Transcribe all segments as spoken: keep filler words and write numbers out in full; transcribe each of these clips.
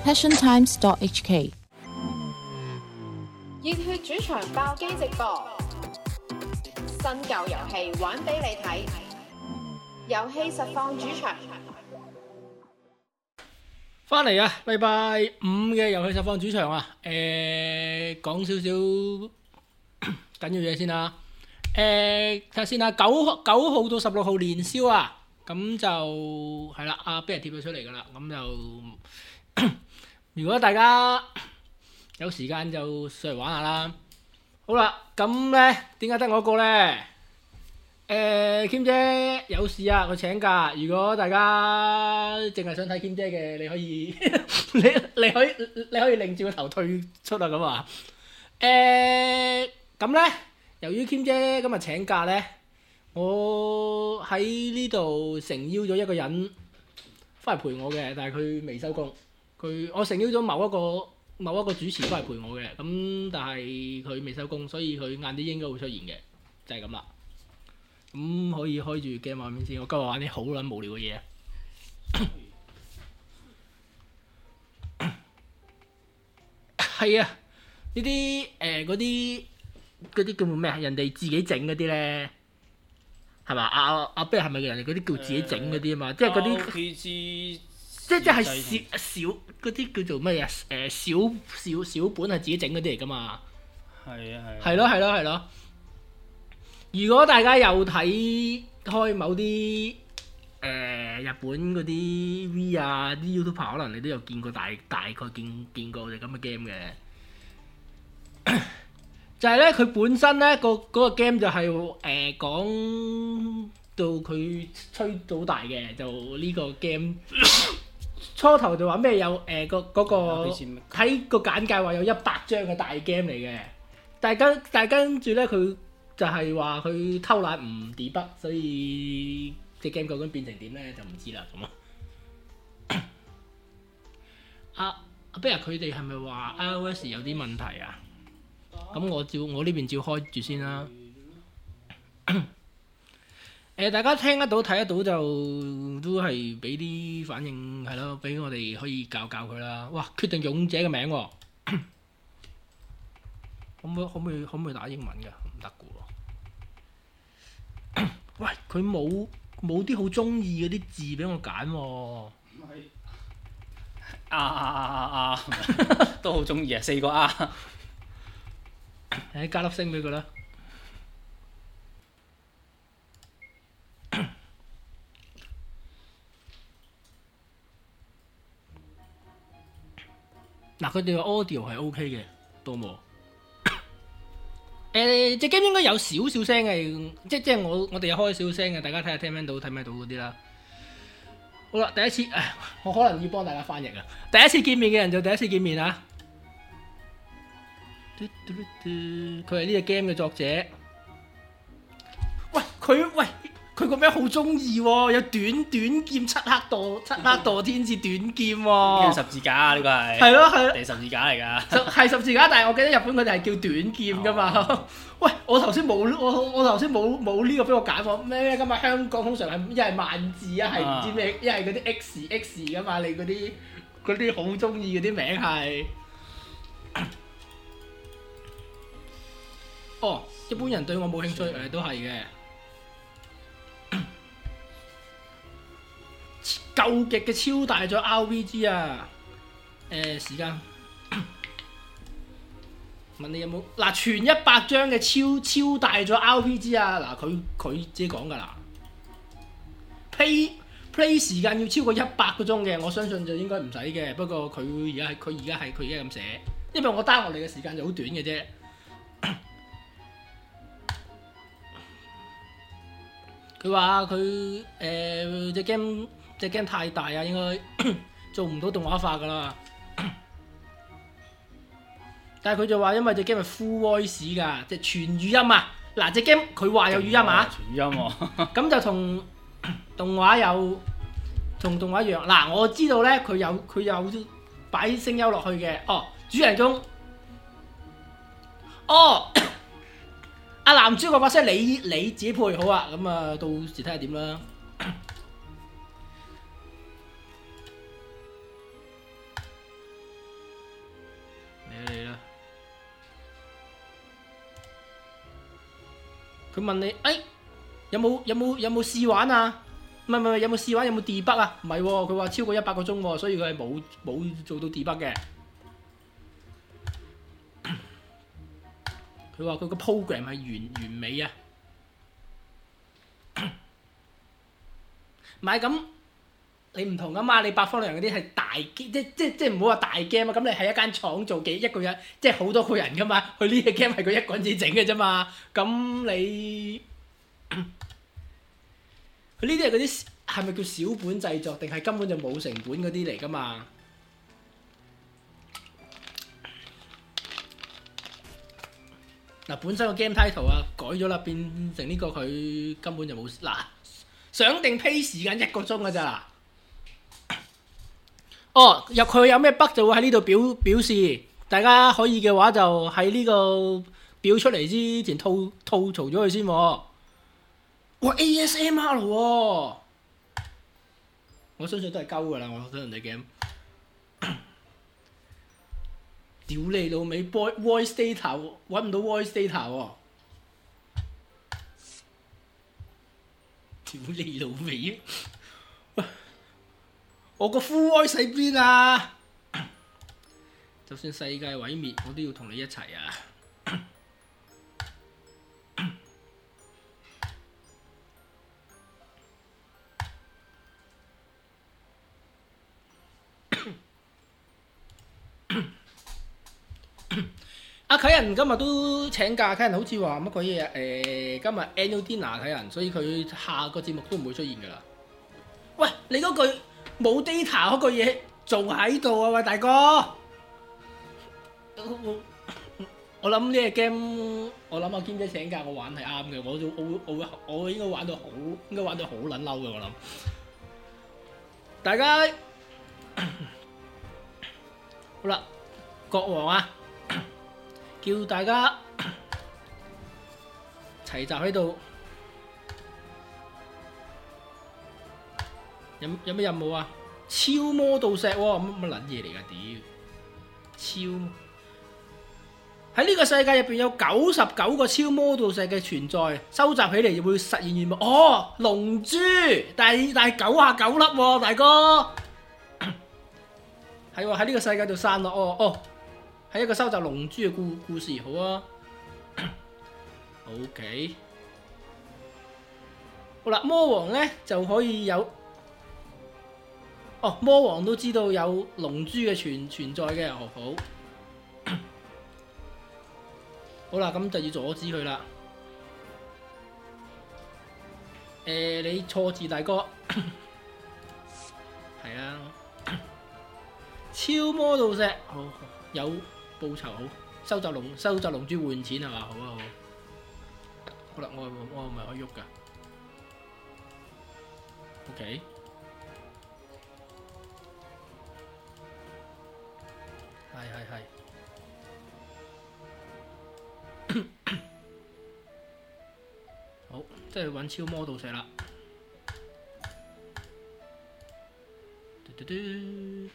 passion times dot h k。 熱血主場爆機直播，新舊遊戲玩俾你睇，遊戲實況主場。 翻嚟啊！禮拜五嘅遊戲實況主場啊，誒講少少緊要嘢先啦。誒睇下先啦，九九號到十六號年宵啊，咁就係啦，阿 Bear 貼咗出嚟噶啦，咁就如果大家有時間就上嚟玩下啦。好啦，咁咧點解得我一個咧？誒 Kim 姐有事啊，佢請假。如果大家淨係想睇 Kim 姐嘅，你可以你你可以你可以擰住個頭退出啊咁啊。誒咁咧，由於 Kim 姐今日請假咧，我喺呢度誠邀咗一個人翻嚟陪我嘅，但係佢未收工。佢我誠邀咗某一個某一個主持翻嚟陪我嘅，咁但係佢未收工，所以佢晏啲應該會出現嘅，就係咁啦。咁可以開住 game 畫面先，我今日玩啲好撚無聊嘅嘢。係啊，呢啲誒嗰啲嗰啲叫做咩啊？人哋自己整嗰啲咧，係嘛？阿阿 Bear 係咪人哋嗰啲叫自己整嗰啲啊嘛？即係嗰啲 R P G， 即即係小小嗰啲叫做乜嘢？誒小小小本係自己整嗰啲嚟噶嘛？ 係啊係。 係咯係咯係咯。如果大家有睇開某啲誒、呃、日本嗰啲 V 啊啲 YouTuber， 可能你都有見過大大概見見過隻咁嘅 game 嘅，就係咧佢本身咧、個嗰、個 game 就係、是、誒、呃、講到佢吹到大嘅，就呢個 game 初頭就話咩有誒個嗰個喺個簡介話有一百張嘅大 game 嚟嘅，但係跟但係跟住咧佢。就係話佢偷懶唔 debug，所以隻 game 究竟變成點咧就唔知啦咁啊！阿阿 Bear 佢哋係咪話 iOS 有啲問題啊？咁我照我呢邊照開住先啦。誒、呃，大家聽得到睇得到就都係俾啲反應係咯，俾我哋可以教教佢啦。哇！決定勇者嘅名喎、哦，可唔可可唔可以可唔可以打英文㗎？唔得㗎喎。喂，佢冇冇啲好中意嗰啲字俾我揀喎。 啊啊啊啊啊！都好中意啊，四個 R。 誒，加粒星俾佢啦。嗱，佢哋個 audio 係 OK 嘅，多冇？誒隻 game 應該有少少聲嘅，即即係我我哋有開少少聲嘅，大家睇下聽唔聽到睇唔聽到嗰啲啦。好啦，第一次誒，我可能要幫大家翻譯啊。第一次見面嘅人就第一次見面啊。佢係呢隻 game 嘅作者。喂，佢喂佢個名好中意喎，有短短劍七克墮七克墮天至短劍喎。 叫十字架啊！呢個係。 係咯係咯。 地十字架嚟㗎。 係十字架，但係我記得日本佢哋係叫短劍㗎嘛。哦、喂，我頭先冇我我頭先冇冇呢個俾我揀喎。咩咩？今日香港通常係一係萬字啊，係唔知咩，一係嗰啲 X X 㗎嘛。你嗰啲嗰啲好中意嗰啲名係。哦，一般人對我冇興趣誒，都係嘅。究極嘅超大咗 R P G 啊！誒、呃、時間問你有冇嗱、啊、全一百張嘅超超大咗 R P G 啊！嗱佢佢自己講㗎啦 ，play play 時間要超過一百個鐘嘅，我相信就應該唔使嘅。不過佢而家係佢而家係佢而家咁寫，因為我 down 落嚟嘅時間就好短嘅啫。佢話佢誒隻 game 隻 game 太大啊，應該做唔到動畫化噶啦。但係佢就話因為隻 game 係 full voice 㗎，即係全語音啊。嗱隻 game 佢話有語音啊， 全語音喎。 咁就同動畫有同動畫一樣。嗱我知道咧，佢有佢有擺聲優落去嘅。哦，主人公，哦。阿男主角把聲你你自己配好啊，咁啊到時睇下點啦。 佢問你，誒有冇有冇有冇試玩啊？唔係唔係有冇試玩有冇 debug 啊？唔係喎，佢話超過一百個鐘喎，所以佢係冇冇做到 debug 嘅。佢話佢個 program 係完完美啊！唔係咁，你唔同啊嘛！你八方旅人嗰啲係大即即即唔好話大 game 啊！咁你係一間廠做幾一個人，即係好多個人噶嘛。佢呢個 game 係佢一個人至整嘅啫嘛。咁你佢呢啲係嗰啲係咪叫小本製作，定係根本就冇成本嗰啲嚟噶嘛？嗱，本身個 game title 啊改咗啦，變成呢個佢根本就冇嗱。想定 play 時間一個鐘㗎咋嗱？哦，入佢有咩 bug 就會喺呢度表表示，大家可以嘅話就喺呢個表出嚟之前吐吐槽咗佢先喎。哇 A S M R 喎，我相信都係鳩㗎啦，我覺得人哋 game。屌你老味 ，voice data 揾唔到 voice data 喎。屌你老味啊！我個 full voice 喺邊啊？就算世界毀滅，我都要同你一齊啊！阿啟仁今日都請假，啟仁好似話乜鬼嘢誒？今日 annual dinner 啟仁，所以佢下個節目都唔會出現噶啦。喂，你嗰句冇 data 嗰句嘢仲喺度啊！喂，大哥，我我諗呢個 game，我諗阿堅姐請假我玩係啱嘅，我我我我我應該玩到好，應該玩到好撚嬲嘅我諗。大家好啦，國王啊！叫大家齊集喺度，有有咩任務啊？超魔導石喎，乜乜撚嘢嚟㗎？屌！超喺呢個世界入邊有九十九個超魔導石嘅存在，收集起嚟會實現願望。哦，龍珠，但係但係九啊九粒喎，大哥。係喎，喺呢個世界度散落哦哦。係一個收集龍珠嘅故故事，好啊。OK， 好啦，魔王咧就可以有，哦，魔王都知道有龍珠嘅存存在嘅，好好。好啦，咁就要阻止佢啦。誒、呃，你錯字大哥，係啊，超魔導石，好有。報酬好，收集龍收集龍珠換錢係嘛？好啊好。好啦，我我係咪可以喐㗎 ？OK。係係係。好，即係揾超魔導石啦。嘟嘟嘟。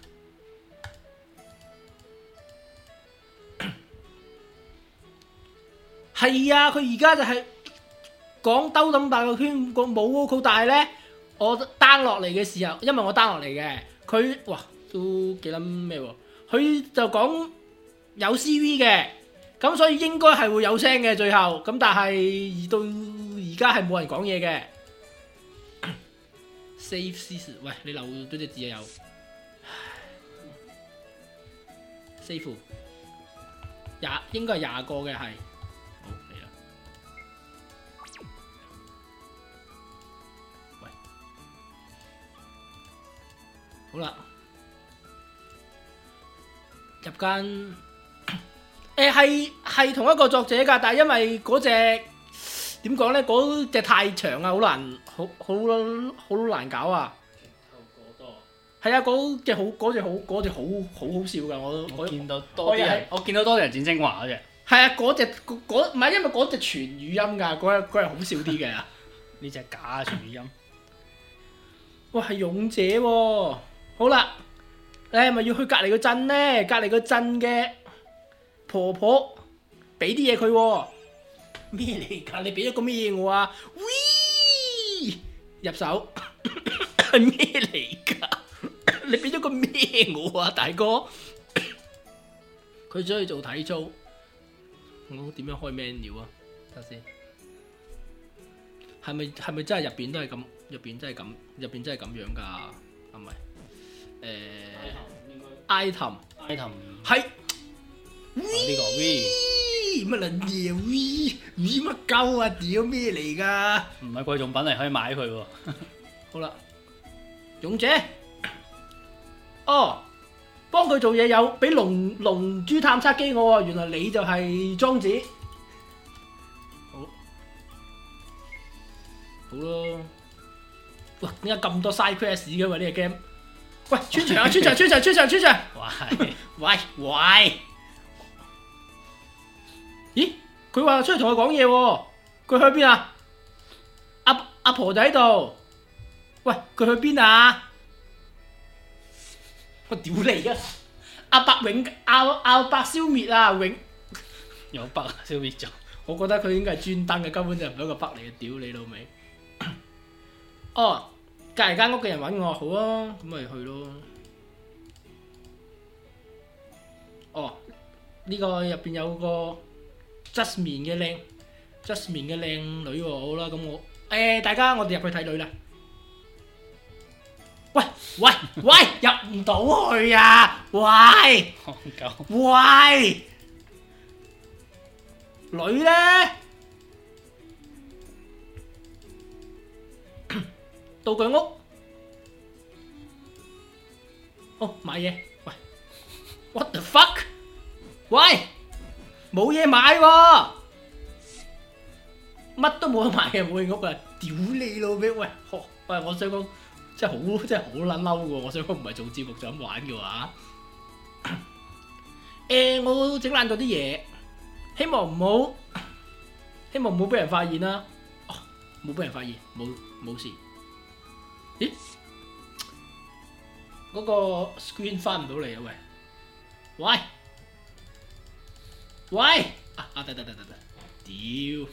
係啊，佢而家就係講兜咁大個圈，個冇嗰個，但係咧，我 down 落嚟嘅時候，因為我 down 落嚟嘅，佢哇都幾撚咩喎？佢就講有 C V 嘅，咁所以應該係會有聲嘅最後，咁但係到而家係冇人講嘢嘅。Save C， 喂，你漏咗隻字啊有 ？Save 廿應該係廿個嘅係。好啦，入間誒係係同一個作者㗎，但係因為嗰隻點講咧，嗰隻太長啊，好難，好好好難搞啊。劇透過多。係啊，嗰隻好，嗰隻好，嗰隻好好好笑㗎，我我見到多啲人，我見到多啲人剪精華嗰隻。係啊，嗰隻嗰唔係因為嗰隻全語音㗎，嗰隻嗰隻好笑啲嘅。呢隻假全語音。哇，係勇者喎！好啦，你係咪要去隔離個鎮咧？隔離個鎮嘅婆婆俾啲嘢佢喎。 咩嚟㗎？你俾咗個咩我啊？喂，入手係咩嚟㗎？你俾咗個咩我啊，大哥？佢想去做體操，我點樣開 menu 啊？睇下先，係咪係咪真係入邊都係咁？入邊真係咁？入邊真係咁樣㗎？係咪？誒 item item 係呢個 V 乜撚嘢 V V 乜鳩啊？屌咩嚟㗎？ 唔係貴重品嚟，可以買佢喎。 好啦，勇者，哦，幫佢做嘢有俾龍龍珠探測機我喎，原來你就係莊子，好，好咯。哇！點解咁多 side quest 嘅喎呢個 game？喂，穿牆啊！穿牆！穿牆！穿牆！穿牆！ 喂喂喂！咦？佢話出嚟同我講嘢喎，佢去邊啊？阿阿婆就喺度。喂，佢去邊啊？我屌你啊！阿伯永阿阿伯消滅啊！永有北消滅咗。 我覺得佢應該係專登嘅，根本就唔係一個北嚟嘅，屌你老味！哦，隔離間屋嘅人揾我，好啊，咁咪去咯。哦，呢、這個入邊有個 Jasmine 嘅靚 Jasmine 嘅靚女喎，好啦，咁我誒、欸、大家我哋入去睇女啦。喂喂喂，入唔到去啊！喂戇鳩。 喂，女咧？道具屋，哦買嘢，喂 ，what the fuck？ 喂，冇嘢買喎，乜都冇得買嘅冇嘢屋啊！屌你老味，喂，喂，我想講真係好真係好撚嬲嘅喎，我想講唔係做節目就咁玩嘅話，誒我整爛咗啲嘢，希望唔好，希望唔好俾人發現啦，哦冇俾人發現，冇冇事。咦？嗰個 screen 翻唔到嚟啊！喂，喂，喂！啊啊得得得得得，屌！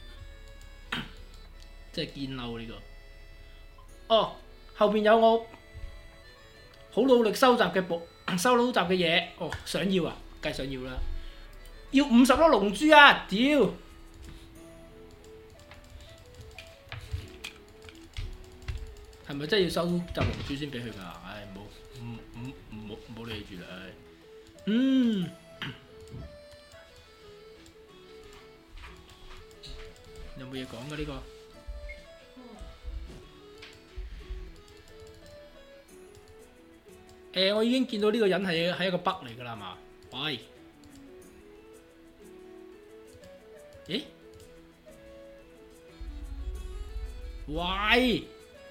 真係堅嬲呢個。哦，後邊有我好努力收集嘅部收集嘅嘢。哦，想要啊，梗係想要啦！要五十粒龍珠啊！屌！係咪真係要收集龍珠先俾佢㗎？唉，唔好唔唔唔好唔好理住啦！唉，嗯，有冇嘢講㗎呢個？誒，我已經見到呢個人係係一個 bug 嚟㗎啦，係嘛？喂，咦？喂！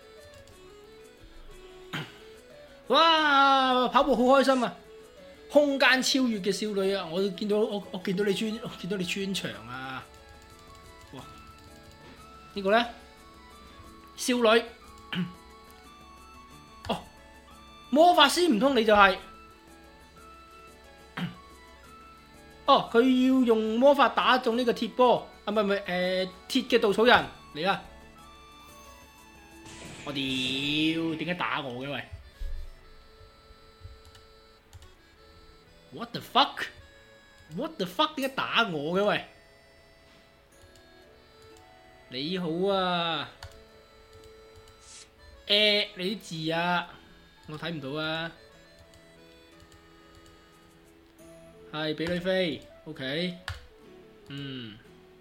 哇！跑步好開心啊！空間超越嘅少女啊！我見到我我見到你穿我見到你穿牆啊！哇！呢個咧少女哦，魔法師唔通你就係哦？佢要用魔法打中呢個鐵波啊！唔係唔係誒鐵嘅稻草人嚟啦！我屌點解打我嘅喂？ What the fuck? What the fuck? 點解打我嘅喂？你好啊，誒你啲字啊，我睇唔到啊。係俾女飛 ，OK， 嗯。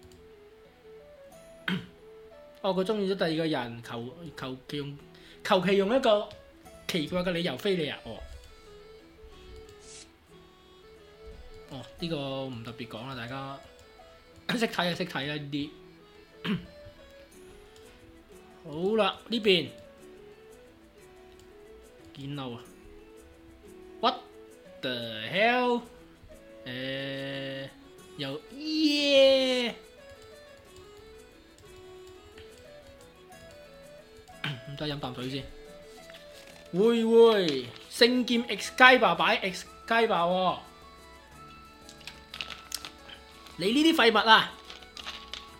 哦，佢中意咗第二個人，求求其用求其用一個奇怪嘅理由飛你啊！哦。 哦，呢、這個唔特別講啦，大家識睇就識睇啦呢啲。好啦，呢邊見嬲啊 ！What the hell？ 誒，又耶！唔得，飲啖水先。會會，聖劍 X 街霸擺 X 街霸喎。 你呢啲廢物啊！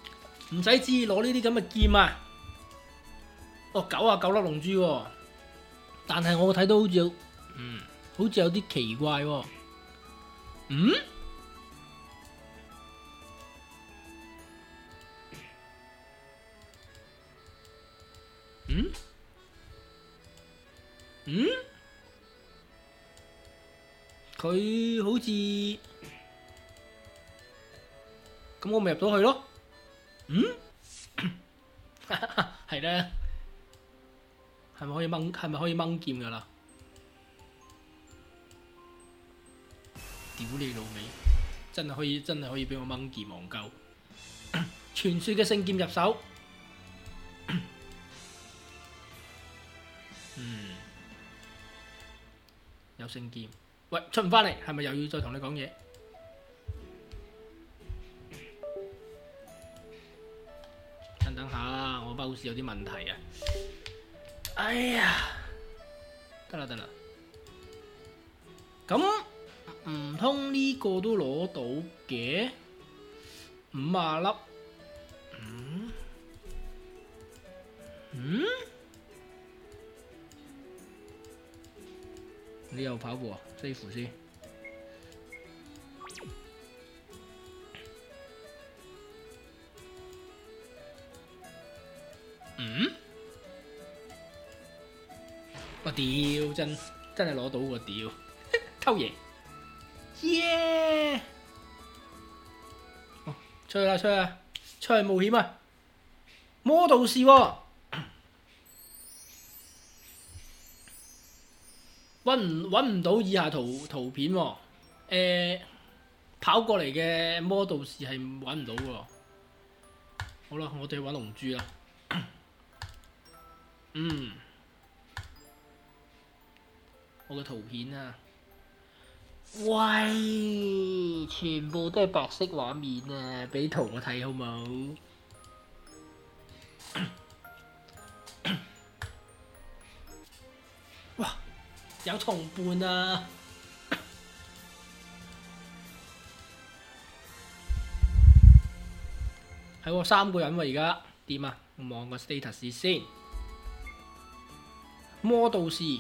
唔使旨意攞呢啲咁嘅劍啊！哦，九啊九粒龍珠喎，但係我睇到好似有，嗯，好似有啲奇怪喎。嗯？嗯？嗯？佢好似咁，我咪入到去咯。嗯？係咧，係咪可以掹？係咪可以掹劍噶啦？屌你老味！真係可以，真係可以俾我掹劍戇鳩！傳說嘅聖劍入手。嗯，有聖劍。喂，出唔翻嚟，係咪又要再同你講嘢？等等下，我包好似有啲問題啊！哎呀，得啦得啦，咁唔通呢個都攞到嘅？五啊粒，嗯嗯，你又跑步啊？save先。嗯？我屌，真真係攞到喎屌，偷嘢，耶！哦，出去啦，出去啦，出去冒險啊！魔導士喎，揾唔揾唔到以下圖圖片喎，誒，跑過嚟嘅魔導士係揾唔到喎。好啦，我哋去揾龍珠啦。嗯，我嘅圖片啊，喂，全部都係白色畫面啊！俾圖我睇好冇？哇，有同伴啊！係喎，三個人喎，而家點啊？我望個 status 先。魔導士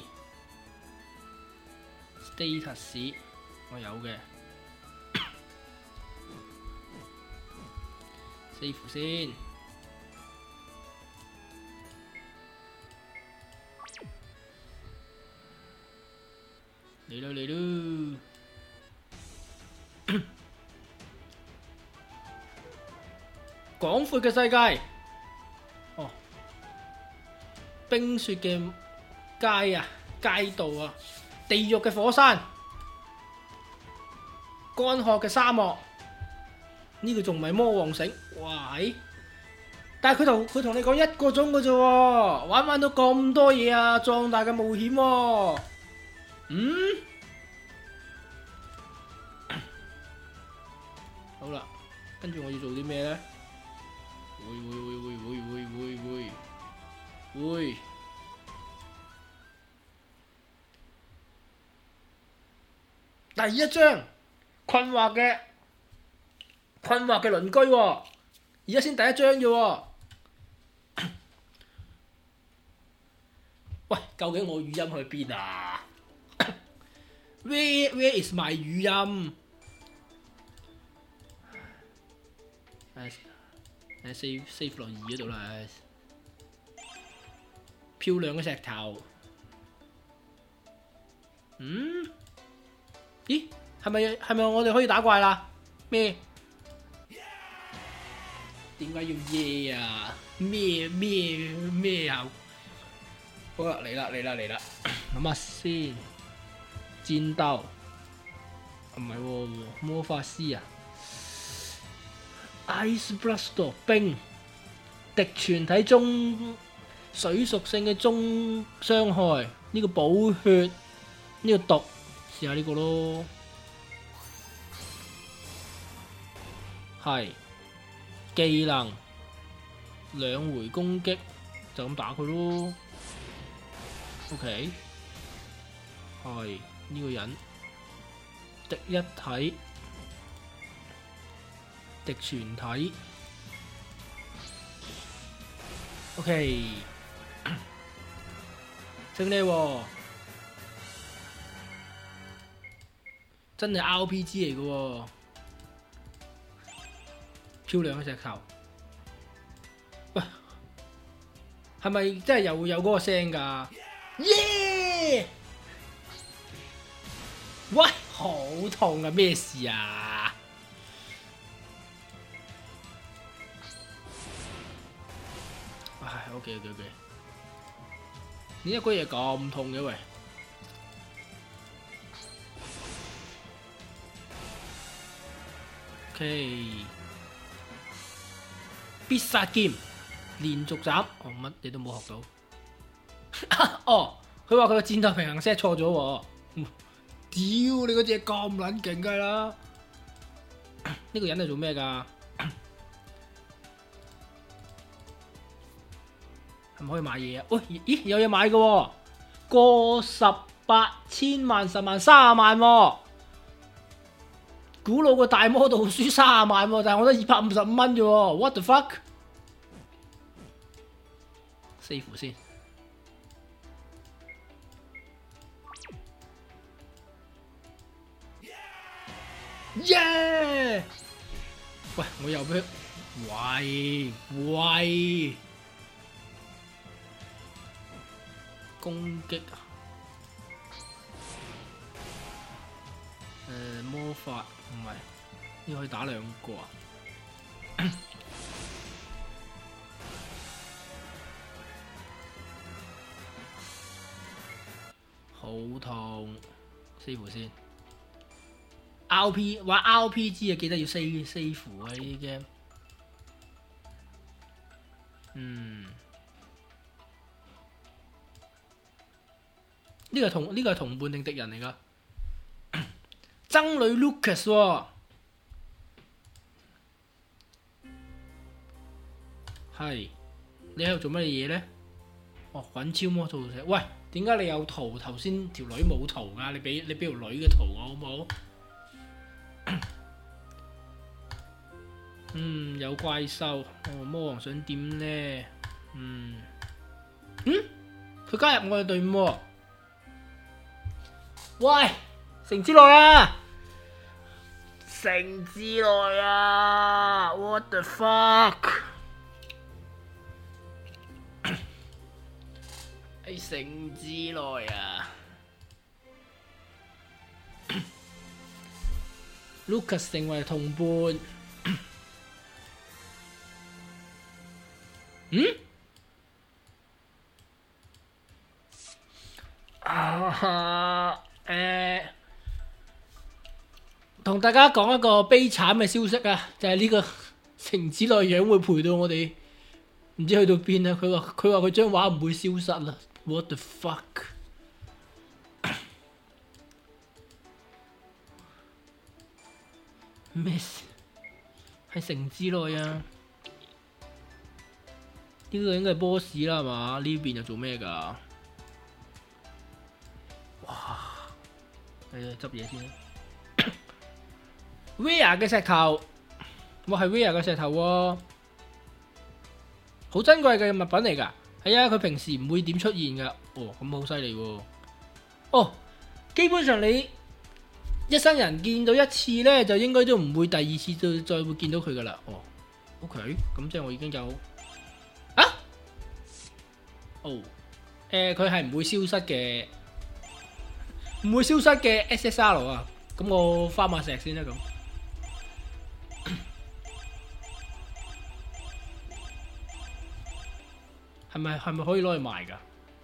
status 我有嘅，save 先。嚟咯嚟咯！廣闊嘅世界，哦，冰雪嘅街啊，街道啊，地獄嘅火山，乾涸嘅沙漠，呢個仲唔係魔王城？哇！但係佢同佢同你講一個鐘嘅啫喎，玩玩到咁多嘢啊，壯大嘅冒險喎！嗯？好啦，跟住我要做啲咩咧？會會會會會會會會會。第一章困惑嘅困惑嘅鄰居喎，而家先第一章啫喎。喂，究竟我語音去邊啊？Where Where is my 語音？誒誒 save save 落二嗰度啦，漂亮嘅石頭。嗯？咦？係咪係咪我哋可以打怪啦？咩？點解要耶啊？咩咩咩啊？好啦，嚟啦嚟啦嚟啦！諗下先，戰鬥唔係喎，魔法師啊 ！Ice Blast 冰，敵全體中水屬性嘅中傷害，呢、這個補血，呢、這個毒。試下呢個咯，係技能兩回攻擊就咁打佢咯。OK，係呢個人敵一體、敵全體， OK， 升呢喎，真係 R P G 嚟嘅喎，漂亮嘅石頭。喂，係咪真係又有嗰個聲㗎？耶！喂，好痛啊！咩事啊？唉 ，OK OK OK， 點解嗰嘢咁痛嘅喂 ？OK， 必殺劍連續斬，哦乜你都冇學到。哦，佢話佢個戰鬥平衡 set 錯咗喎。屌你嗰隻咁撚勁㗎啦！呢個人係做咩㗎？係咪可以買嘢啊？喂，咦有嘢買嘅喎，過十八千萬十萬三十萬喎，古老個大魔道輸三十萬喎，但係我得二百五十五蚊啫喎 ，what the fuck？ 四符先。耶！ Yeah! 喂，我又俾喂喂攻擊啊！誒、呃、魔法唔係，呢可以打兩個啊！好痛，四符先。R P 玩 R P G 啊，記得要 save save 啊！呢啲 game， 嗯，呢個係同呢個係同伴定敵人嚟噶？僧侶 Lucas 喎，係你喺度做乜嘢咧？哦，滾超魔圖石，喂，點解你有圖？頭先條女冇圖噶？你俾你俾條女嘅圖我好唔好？嗯，有怪獸，哦，魔王想點呢？嗯，嗯，佢加入我哋隊伍喎。喂，城之內啊，城之內啊 ，what the fuck？ 喺城之內啊。Lucas 成為同伴，嗯？啊誒，同大家講一個悲慘嘅消息啊，就係呢個城之內樣會陪到我哋，唔知去到邊啊！佢話佢話佢張畫唔會消失啦 ，what the fuck？咩事？係城之內啊！呢個應該係 boss 啦，係嘛？呢邊又做咩㗎？哇！誒，執嘢先。Rare 嘅石頭，哇係 Rare 嘅石頭喎，好珍貴嘅物品嚟㗎。係啊，佢平時唔會點出現㗎。哦，咁好犀利喎！哦，基本上你一生人見到一次咧，就應該都唔會第二次再再會見到佢噶啦。哦 ，OK， 咁即係我已經有啊。哦，誒，佢係唔會消失嘅，唔會消失嘅 S S R 啊。咁我花埋石先啦，咁係咪係咪可以攞去賣噶？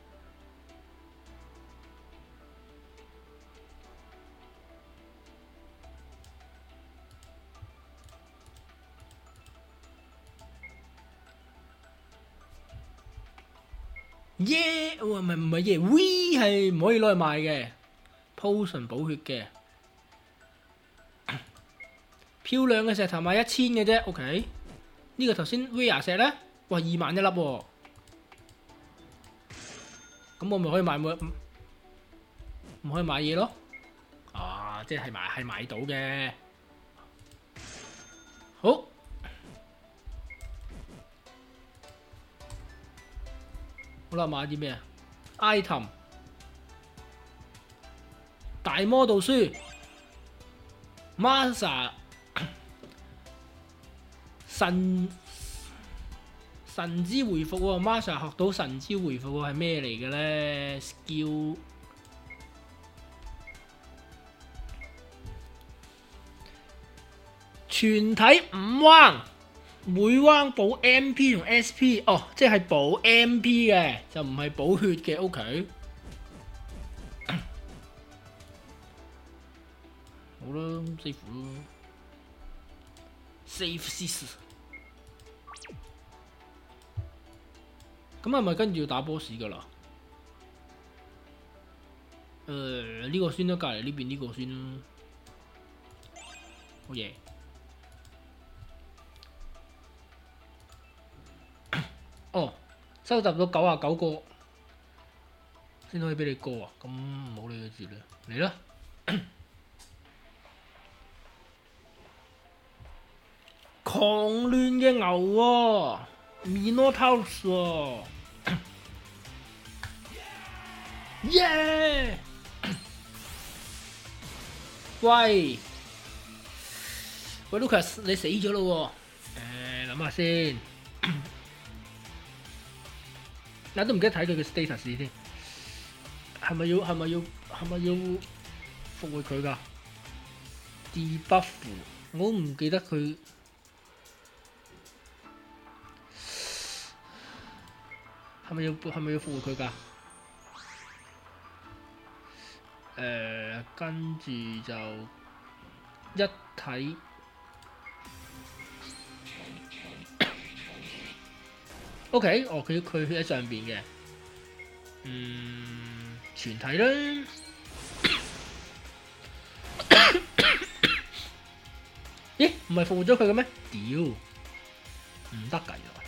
耶！唔係唔係耶 ，V 係唔可以攞去賣嘅 ，potion 補血嘅，漂亮嘅石頭賣一千嘅啫 ，OK。呢個頭先 Rare 石咧，哇二萬一粒喎，咁我咪可以買冇？唔可以買嘢咯？啊，即係買係買到嘅，好。 好啦，買啲咩啊 ？item 大魔導書 ，Masa 神神之回復喎 ，Masa 學到神之回復喎，係咩嚟嘅咧 ？Skill 全體五彎，每彎補 M P 同 S P， 哦，即係補 M P 嘅，就唔係補血嘅。OK， 好啦 ，save 咯 ，save sys。咁係咪跟住要打 boss 噶啦？誒、呃，呢、這個先啦，隔離呢邊呢個先啦。好嘢！哦，收集到九啊九個先可以俾你過啊！咁唔好理佢住啦，嚟啦！狂亂嘅牛喎 ，Minotaurus 喎，耶！喂喂 ，Lucas 你死咗咯喎！誒諗下先。嗱都唔記得睇佢嘅 status 先，係咪要係咪要係咪要復活佢㗎 ？debuff 我唔記得佢係咪要係咪要復活佢㗎？誒、呃，跟住就一睇。O.K. 哦，佢佢喺上邊嘅，嗯，全體啦。咦？唔係復活咗佢嘅咩？屌，唔得㗎原來。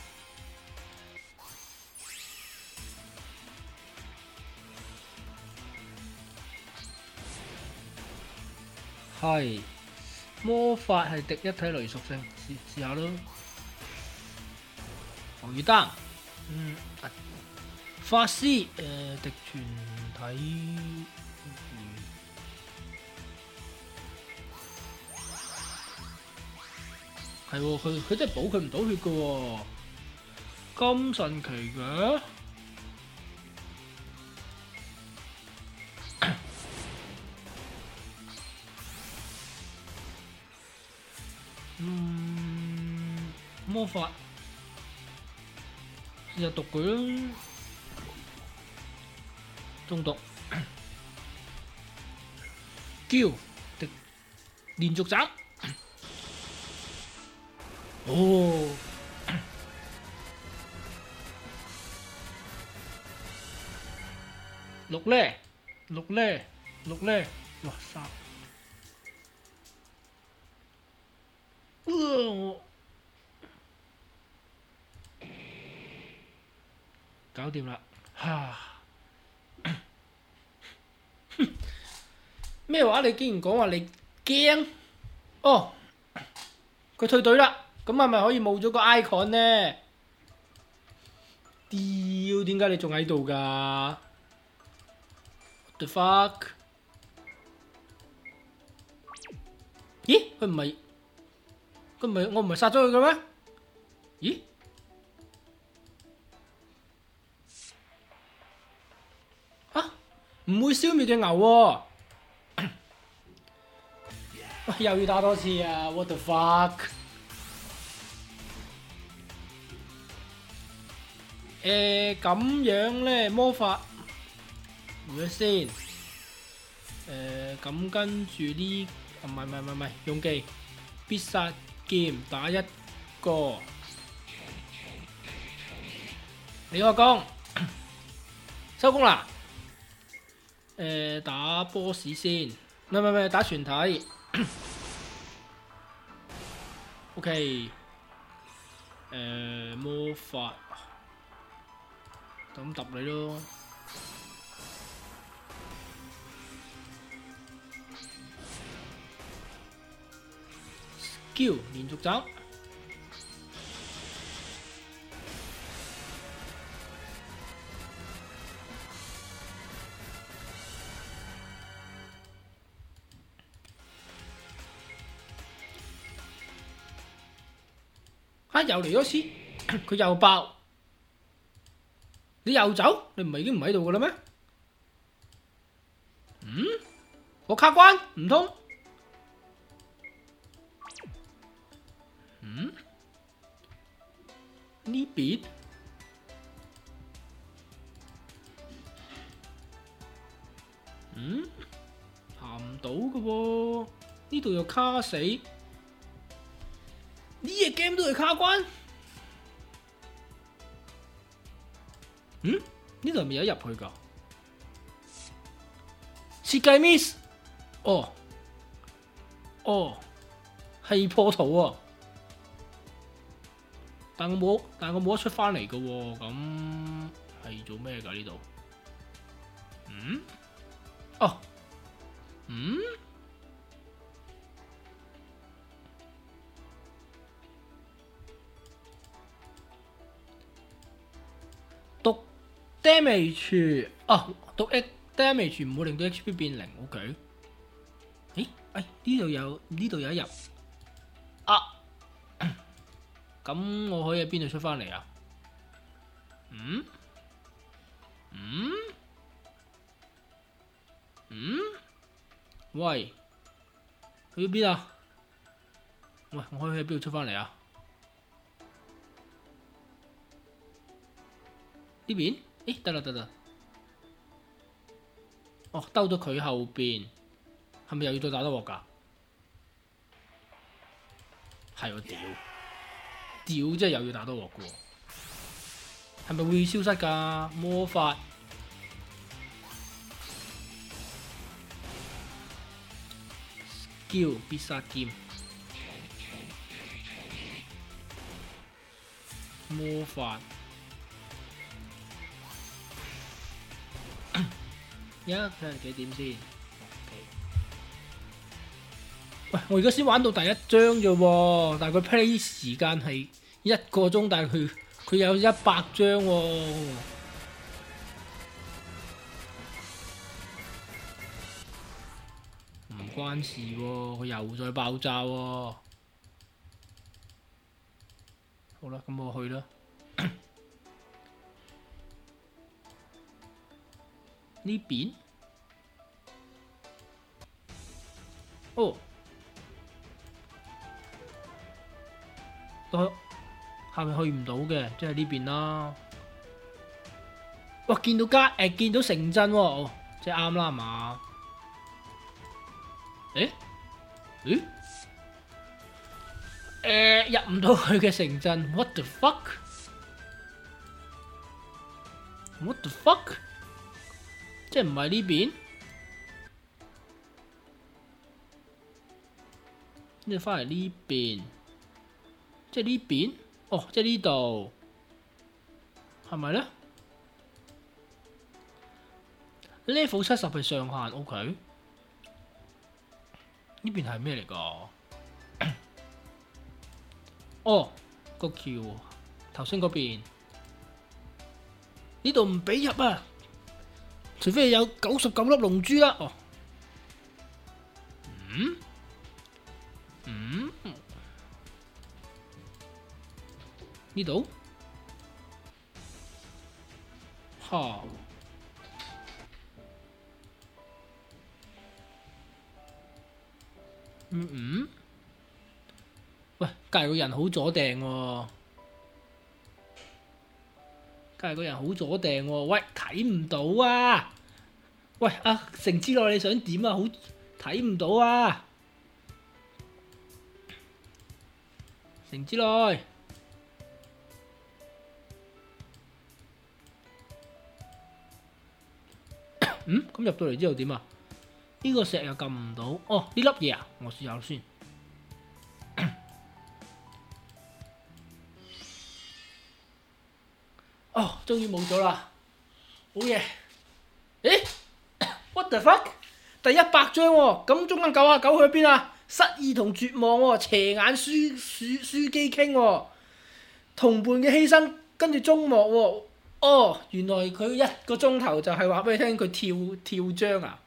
係魔法係敵一體雷屬性，試試下咯。防禦單，嗯，法師，誒、呃，敵全體，係喎，佢佢真係補佢唔到血嘅喎，咁神奇嘅，嗯，魔法。就讀佢啦，中毒，叫敵連續斬，哦，六咧，六咧，六咧，哇三，我。搞掂啦！嚇咩話？你竟然講話你驚？哦，佢退隊啦，咁係咪可以冇咗個 icon 呢？屌，點解你仲喺度㗎 ？What the fuck？ 咦？佢唔係佢唔係我唔係殺咗佢嘅咩？咦？唔會消滅嘅牛喎，又要打多次啊 ！What the fuck？ 誒咁樣咧魔法，回咗先。誒咁跟住呢？唔係唔係唔係唔係，用技必殺劍打一個，你個工收工啦！誒、呃、打 boss 先，唔係唔係打全體。OK， 誒、呃、魔法，咁揼你咯。Skill 連續斬。 嚇又嚟咗次，佢又爆，你又走，你唔係已經唔喺度噶啦咩？嗯，我卡關唔通？嗯，呢邊？嗯，行唔到嘅喎，呢度又卡死，呢隻 game 都係卡關。嗯，呢度係咪有得入去㗎？設計 miss， 哦，哦，係破圖喎，但我冇，但我冇得出翻嚟嘅喎，咁係做咩㗎呢度？嗯？哦，嗯，讀 damage， 哦，讀 X damage 唔會令到 H P 變零 ，OK。誒，誒呢度有呢度有一入，啊，咁我可以喺邊度出翻嚟啊？嗯，嗯。嗯？喂，去咗邊啊？喂，我可以喺邊度出翻嚟啊？呢邊？誒，得啦得啦。哦，兜咗佢後邊，係咪又要再打多鑊㗎？係我屌，屌即係又要打多鑊嘅喎。係咪會消失㗎？魔法？叫必殺劍，魔法，而家睇下幾點先。喂，我而家先玩到第一章啫喎，但係佢 play 時間係一個鐘，但係佢佢有一百章喎。關事喎，佢又再爆炸喎。好啦，咁我去啦。呢邊？哦，我係咪去唔到嘅？即係呢邊啦。哇！見到家誒，見到城鎮喎，哦，即係啱啦，係嘛？誒？咦？誒，入唔到佢嘅城鎮 ，what the fuck？what the fuck？即係唔係呢邊？跟住翻嚟呢邊，即係呢邊？哦，即係呢度，係咪咧 ？level 七十係上限 ，OK。呢邊係咩嚟㗎？哦，個橋頭先嗰邊，呢度唔俾入啊！除非有九十九粒龍珠啦。哦，嗯嗯，呢度嚇。嗯嗯，喂，隔離個人好左掟喎，隔離個人好左掟喎，喂，睇唔到啊！喂，阿城之內你想點啊？好睇唔到啊！城之內，嗯，咁入到嚟之後點啊？呢個石又撳唔到，哦，呢粒嘢啊，我試下先。哦，終於冇咗啦，好嘢！誒 ，what the fuck？第一百章喎，咁中間九啊九去邊啊？失意同絕望喎，斜眼輸輸輸機傾喎，同伴嘅犧牲，跟住終幕喎。哦，原來佢一個鐘頭就係話俾你聽，佢跳跳章啊！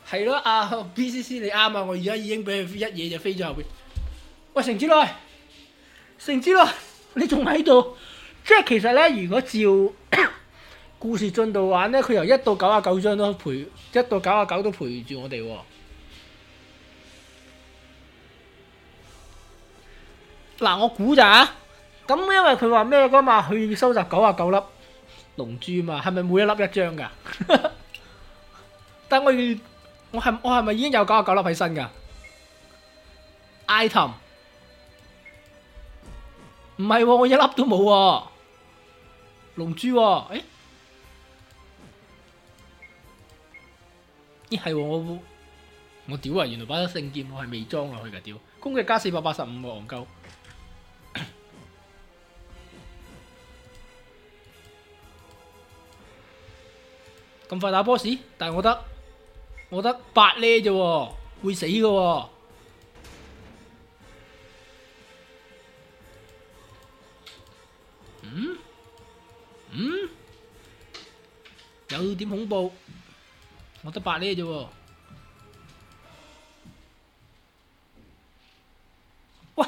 係咯，啊 B C C 你啱啊！我而家已經俾佢一嘢就飛咗後邊。喂，城之內，城之內，你仲喺度？即係其實咧，如果照故事進度玩咧，佢由一到九啊九章都陪，一到九啊九都陪住我哋喎。嗱，我估咋？咁因為佢話咩噶嘛，佢要收集九啊九粒龍珠嘛，係咪每一粒一張噶？但我要我係我係咪已經有九啊九粒喺身噶 ？item 唔係喎，我一粒都冇喎。龍珠喎，誒咦係喎，我我屌啊！原來把聖劍我係未裝落去噶，屌攻擊加四百八十五喎，戇鳩。咁快打 boss， 但係我得我得八呢啫喎，會死㗎喎。嗯嗯，有點恐怖。我得八呢啫喎。喂，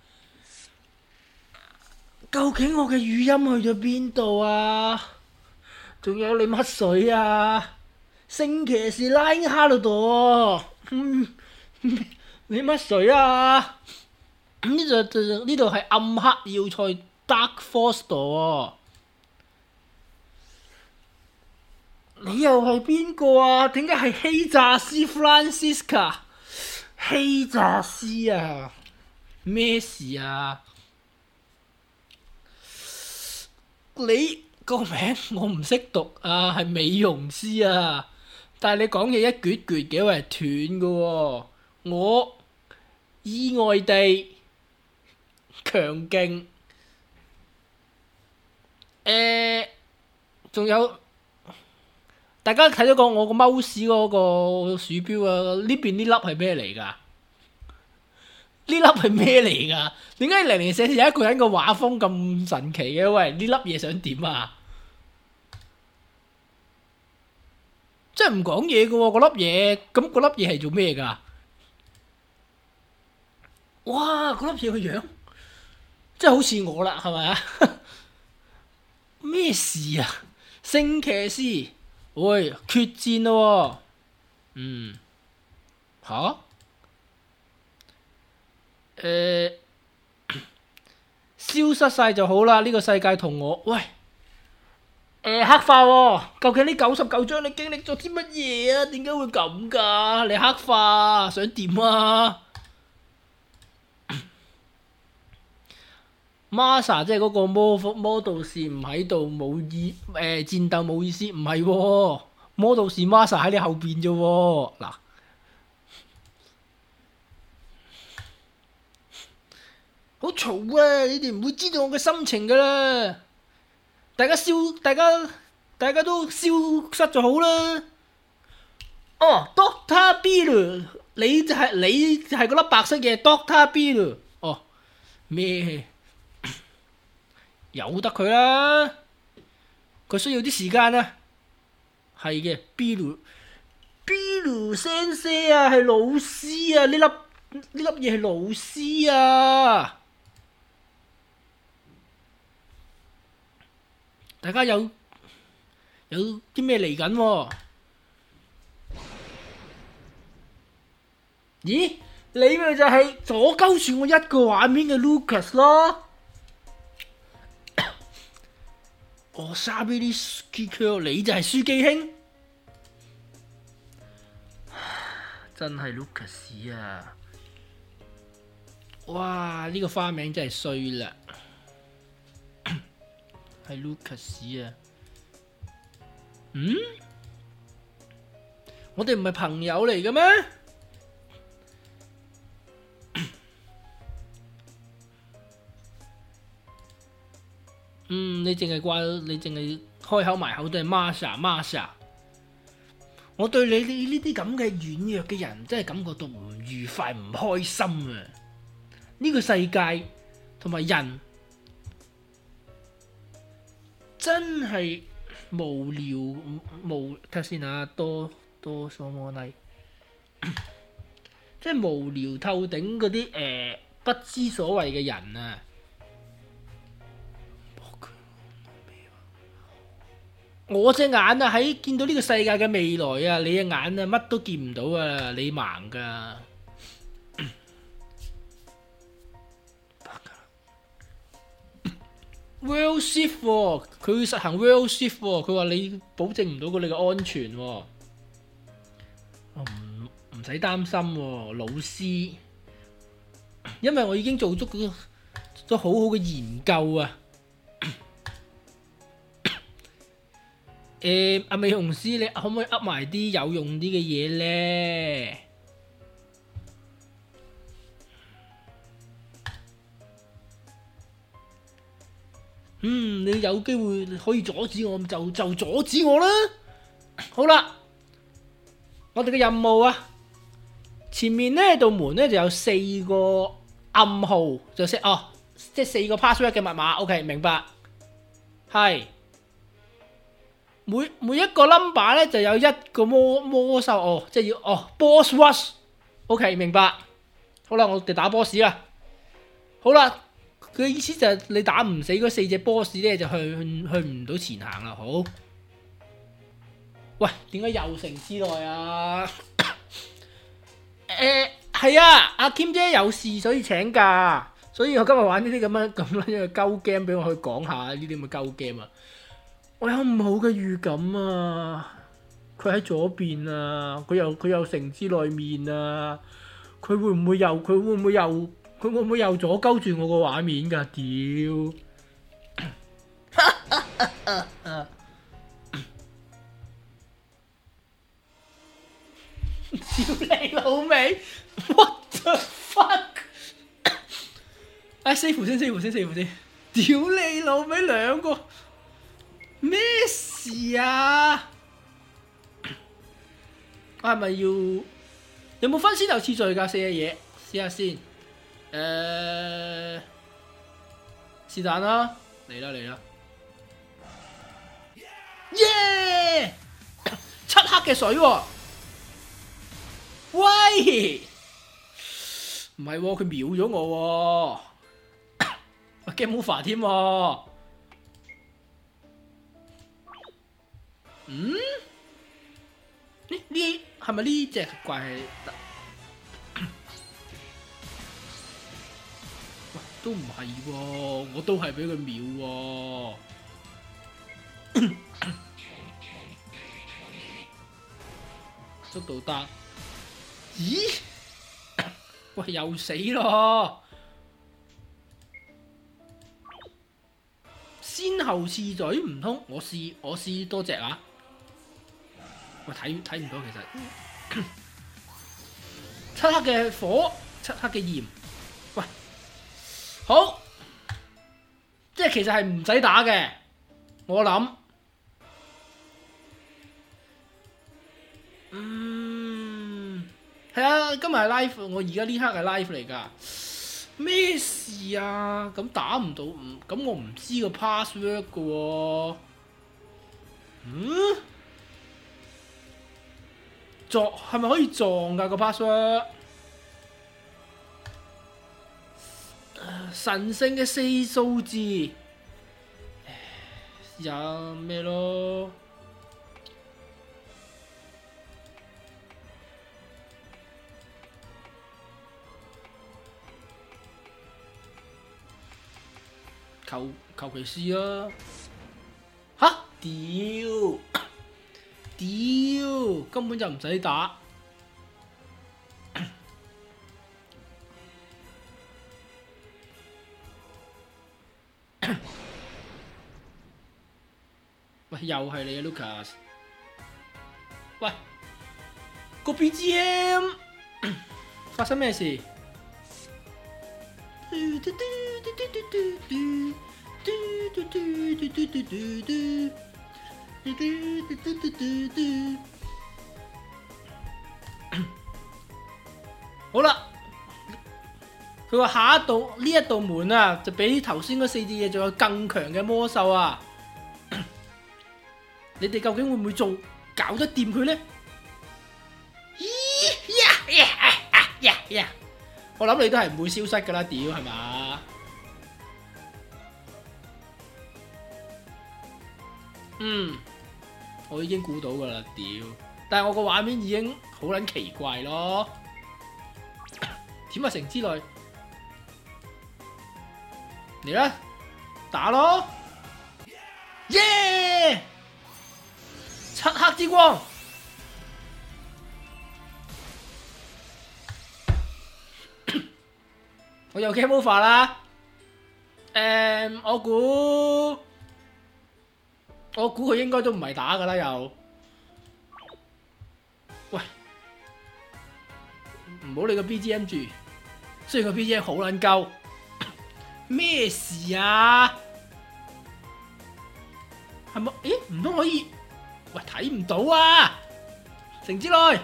究竟我嘅語音去咗邊度啊？仲有你乜水啊？聖騎士拉英哈魯度，嗯，你乜水啊？呢度呢度係暗黑要塞 Dark Force 度喎。你又係邊個啊？點解係希詐斯 Francisca？ 希詐斯啊？咩事啊？你個名我唔識讀啊，係美容師啊，但係你講嘢一撅撅嘅，會係斷嘅喎。我意外地強勁，誒，仲有大家睇咗個我個 mouse 嗰個鼠標啊，呢邊呢粒係咩嚟㗎？呢粒係咩嚟㗎？點解零零舍舍一個人個畫風咁神奇嘅？喂，呢粒嘢想點啊？真係唔講嘢嘅喎，嗰粒嘢，咁嗰粒嘢係做咩㗎？哇！嗰粒嘢個樣，真係好似我啦，係咪啊？咩事啊？聖騎士，喂，決戰咯喎！嗯，吓？誒，消失晒就好啦！呢個世界同我，喂。誒，黑化喎！究竟呢九十九章你經歷咗啲乜嘢啊？點解會咁噶？你黑化想點啊 ？Masa 即係嗰個魔魔導士唔喺度冇意誒戰鬥冇意思，唔係喎，魔導士 Masa 喺你後邊啫喎。嗱，好嘈啊！你哋唔會知道我嘅心情噶啦。大家消，大家大家都消失就好啦。哦 ，Doctor Bill， 你就係、是、你就係嗰粒白色嘅 Doctor Bill。哦，咩？由得佢啦，佢需要啲時間啊。係嘅 ，Bill，Bill 先生啊，係老師啊，呢粒呢粒嘢係老師啊。大家有有啲咩嚟緊喎？咦？你咪就係左鳩住我一個畫面嘅 Lucas 咯？哦，沙比利斯基強，你就係書記兄？真係 Lucas 啊！哇！呢個花名真係衰啦〜係 Lucas 啊！嗯？我哋唔係朋友嚟嘅咩？嗯，你淨係掛，你淨係開口埋口都係 Masha Masha。我對你呢呢啲咁嘅軟弱嘅人，真係感覺到唔愉快、唔開心啊！呢個世界同埋人。真係無聊無睇先啊！多多數摩尼即係無聊透頂嗰啲誒不知所謂嘅人啊！我隻眼啊喺見到呢個世界嘅未來啊，你隻眼啊乜都見唔到啊，你盲噶。World Shift 喎，佢會實行 World Shift 喎，佢話你保證唔到個你嘅安全喎。我唔唔使擔心喎，老師，因為我已經做足咗咗好好嘅研究啊。誒，阿美容師，你可唔可以噏埋啲有用啲嘅嘢咧？嗯，你有機會可以阻止我，就就阻止我啦。好啦，我哋嘅任務啊，前面呢道門呢就有四個暗號，就識哦，即係四個 password 嘅密碼。OK， 明白。係每每一個 number 呢就有一個魔魔獸哦，即係要哦 boss rush。OK， 明白。好啦，我哋打 boss 啦。好啦。佢嘅意思就係你打唔死嗰四隻 boss 咧，就去去唔到前行啦。好，喂，點解又成之內啊？誒，係啊，阿 Kim 姐有事所以請假，所以我今日玩呢啲咁樣咁樣嘅鳩 game 俾我去講下呢啲咁嘅鳩 game 啊。我有唔好嘅預感啊，佢喺左邊啊，佢又佢又城之內面啊，佢會唔會又佢會唔會又？佢會唔會又阻鳩住我個畫面㗎？屌！屌你老味 ！What the fuck？ 哎，四符先，四符先，四符先！屌你老味，兩個咩事啊？我係咪要有冇分先後次序㗎？四隻嘢試下先。誒，是但啦，嚟啦嚟啦，耶！漆黑嘅水喎，喂，唔係喎，佢秒咗我喎，game over添喎，嗯？呢呢係咪呢隻怪係？都唔係喎，我都係俾佢秒喎，速度得，咦？喂，又死咯！先後次序唔通？我試我試多隻啊！我睇睇唔到其實，漆黑嘅火，漆黑嘅鹽，喂！好，即係其實係唔使打嘅，我諗，嗯，係啊，今日係 live， 我而家呢刻係 live 嚟噶，咩事啊？咁打唔到，唔咁我唔知個 password 噶喎，嗯，撞係咪可以撞噶個 password？神聖嘅四數字，有咩咯？求求其試啊！吓，屌屌，根本就唔使打。喂，又係你啊 ，Lucas！喂，個 B G M 發生咩事？好啦，佢話下一道呢一道門啊，就比頭先嗰四隻嘢仲有更強嘅魔獸啊！你哋究竟會唔會做搞得掂佢咧？咦呀！ 我諗你都係唔會消失㗎啦，屌係嘛？嗯，我已經估到㗎啦，屌！但係我個畫面已經好撚奇怪咯。舔下城之內，嚟啦，打咯！耶！漆黑之光。我又 game over 啦。誒，我估我估佢應該都唔係打㗎啦，又。喂，唔好理個 B G M 住，雖然個 B G M 好撚鳩。咩事啊？係咪？咦？唔通可以？喂，睇唔到啊！城之內，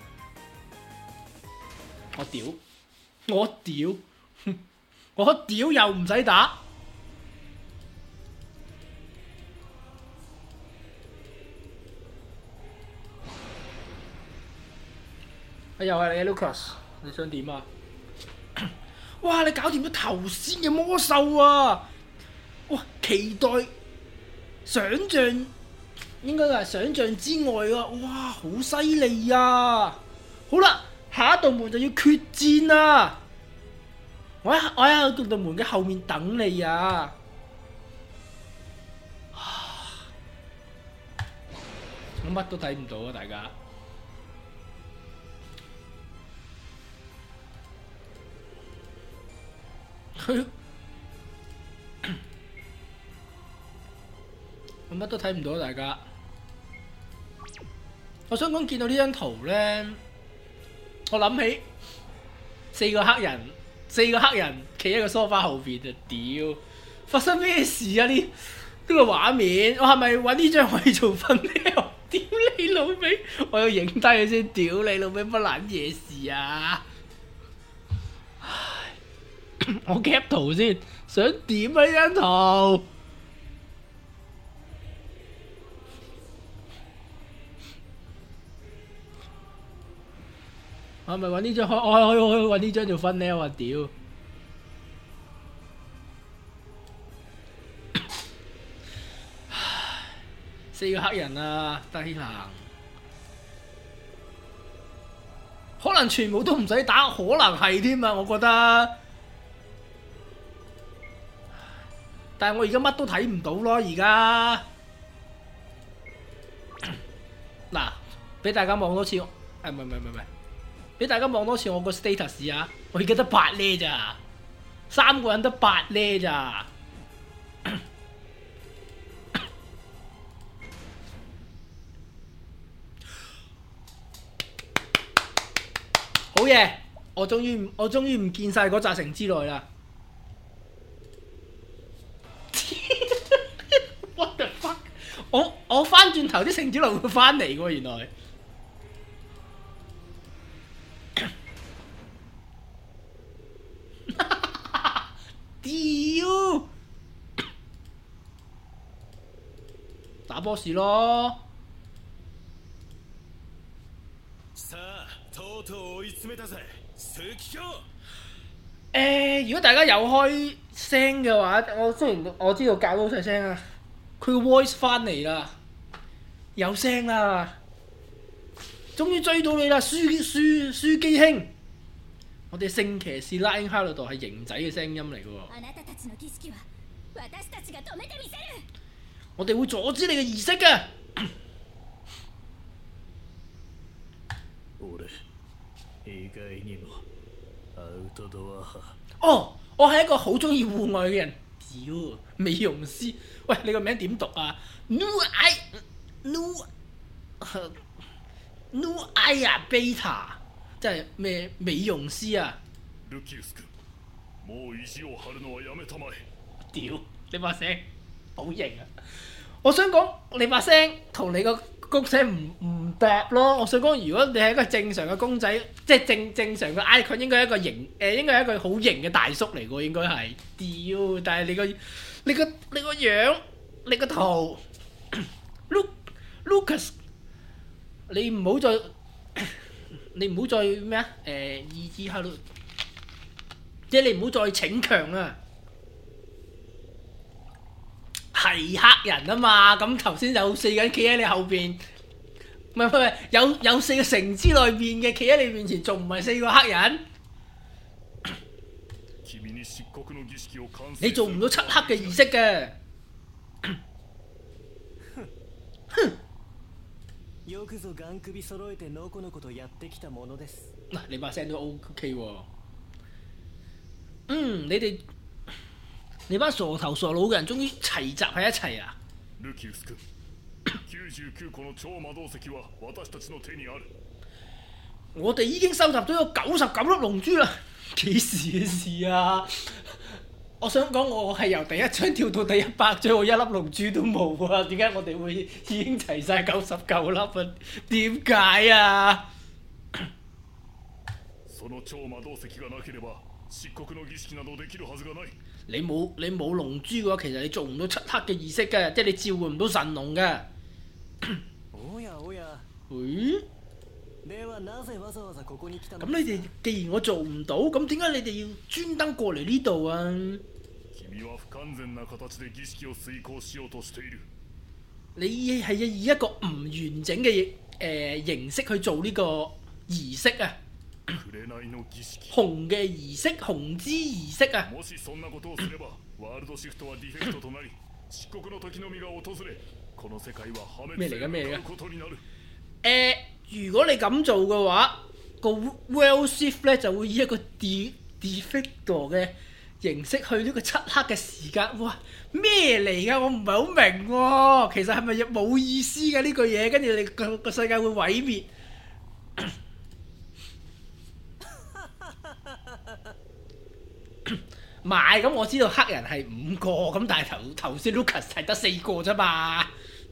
我屌，我屌，我屌又唔使打。又係你 Lucas， 你想點啊？哇！你搞掂咗頭先嘅魔獸啊！哇！期待想像，應該係想像之外啊！哇！好犀利啊！好啦，下一道門就要決戰啦！我喺我喺嗰道門嘅後面等你啊！我乜都睇唔到啊！大家。佢我乜都睇唔到，大家。我想講見到呢張圖咧，我諗起四個黑人，四個黑人企喺個梳化後邊就屌，發生咩事啊？呢呢個畫面，我係咪揾呢張可以做分咧？屌你老味，我要影低佢先，屌你老味，乜撚嘢事啊？我 cap 圖先，想點啊呢張圖？我係咪揾呢張？我我可以可以揾呢張做分咧？我屌！四個黑人啊，低能，可能全部都唔使打，可能係添啊！我覺得。但係我而家乜都睇唔到咯，而家嗱，俾大家望多次，誒唔係唔係唔係，俾大家望多次我個 status 啊！我而家得八呢咋，三個人得八呢咋，好嘢！我終於我終於唔見晒嗰紮城之內啦！What the fuck？ 我我翻轉頭啲城之內會翻嚟喎，原來。屌！打 boss 咯。誒，如果大家有開聲嘅話，我雖然我知道教到細聲啊，佢個 voice 翻嚟啦，有聲啦，終於追到你啦，書書書基兄！我哋聖騎士拉因哈魯道係型仔嘅聲音嚟嘅喎。我哋會阻止你嘅儀式嘅。哦，我係一個好中意戶外嘅人。屌，美容師，喂，你個名點讀啊 ？Nu I Nu Nu I 啊 Beta， 即係咩美容師啊？屌，你把聲好型啊！我想講你把聲同你個公仔唔唔搭咯。我想講，如果你係一個正常嘅公仔，即係正正常嘅 icon， 應該係一個型誒，應該係一個好型嘅大叔嚟嘅，應該係。屌，但係你個你個你個樣，你個圖，Luke Lucas，你唔好再你唔好再咩啊？誒，意志喺度， 即係你唔好再逞強啊！係黑人啊嘛，咁頭先有四個人企喺你後邊，唔係唔係有有四個城之內面嘅企喺你面前，仲唔係四個黑人？你做唔到漆黑嘅儀式嘅。哼！嗱，你把聲都 OK 喎。嗯，你哋你班傻頭傻腦嘅人終於齊集喺一齊啊！我哋已經收集咗有九十九粒龍珠啦，幾時嘅事啊？我想講我係由第一章跳到第一百章，我一粒龍珠都冇啊！點解我哋會已經齊晒九十九粒啊？點解啊？你冇你冇龍珠嘅話，其實你做唔到漆黑嘅儀式嘅，即係你召喚唔到神龍嘅。咦？咁你哋既然我做唔到，咁點解你哋要專登過嚟呢度啊？你係以一個唔完整嘅誒、呃、形式去做呢個儀式啊！紅嘅儀式，紅之儀式啊！咩嚟㗎？咩嚟㗎？誒，如果你咁做嘅話，個 World Shift 咧就會以一個 de defector 嘅形式去呢個漆黑嘅時間。哇！咩嚟㗎？我唔係好明喎。其實係咪冇意思嘅呢句嘢？跟住你個個世界會毀滅。買咁我知道黑人係五個，咁但係頭頭先 Lucas 係得四個啫嘛。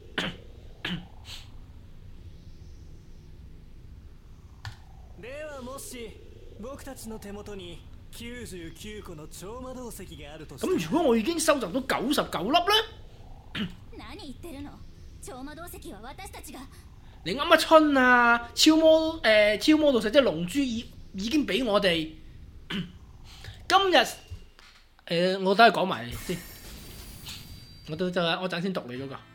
咁如果我已經收集到九十九粒咧？你啱乜春啊？超魔誒、呃、超魔導石即係龍珠已已經俾我哋。今日誒、呃，我都係講埋先，我都就係我陣先讀你嗰、那個。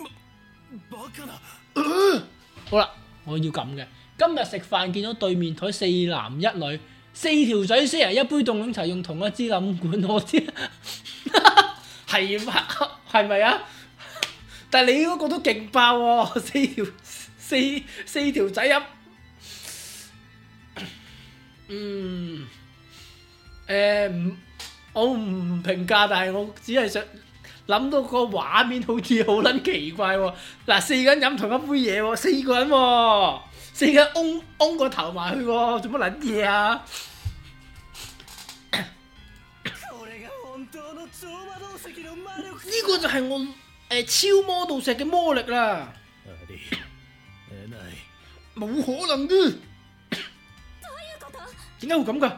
呃、好啦，我要咁嘅。今日食飯見到對面台四男一女，四條仔 share 一杯凍檸茶，用同一支飲管，我知係咪係咪啊？但係你嗰個都勁爆喎，四條四四條仔飲，嗯。誒、呃、唔，我唔評價，但係我只係想諗到個畫面好似好撚奇怪喎。嗱，四個人飲同一杯嘢喎，四個人喎，四個人嗡嗡個頭埋去喎，做乜撚嘢啊？呢個就係我誒、呃、超魔導石嘅魔力啦，冇可能嘅，點解會咁㗎？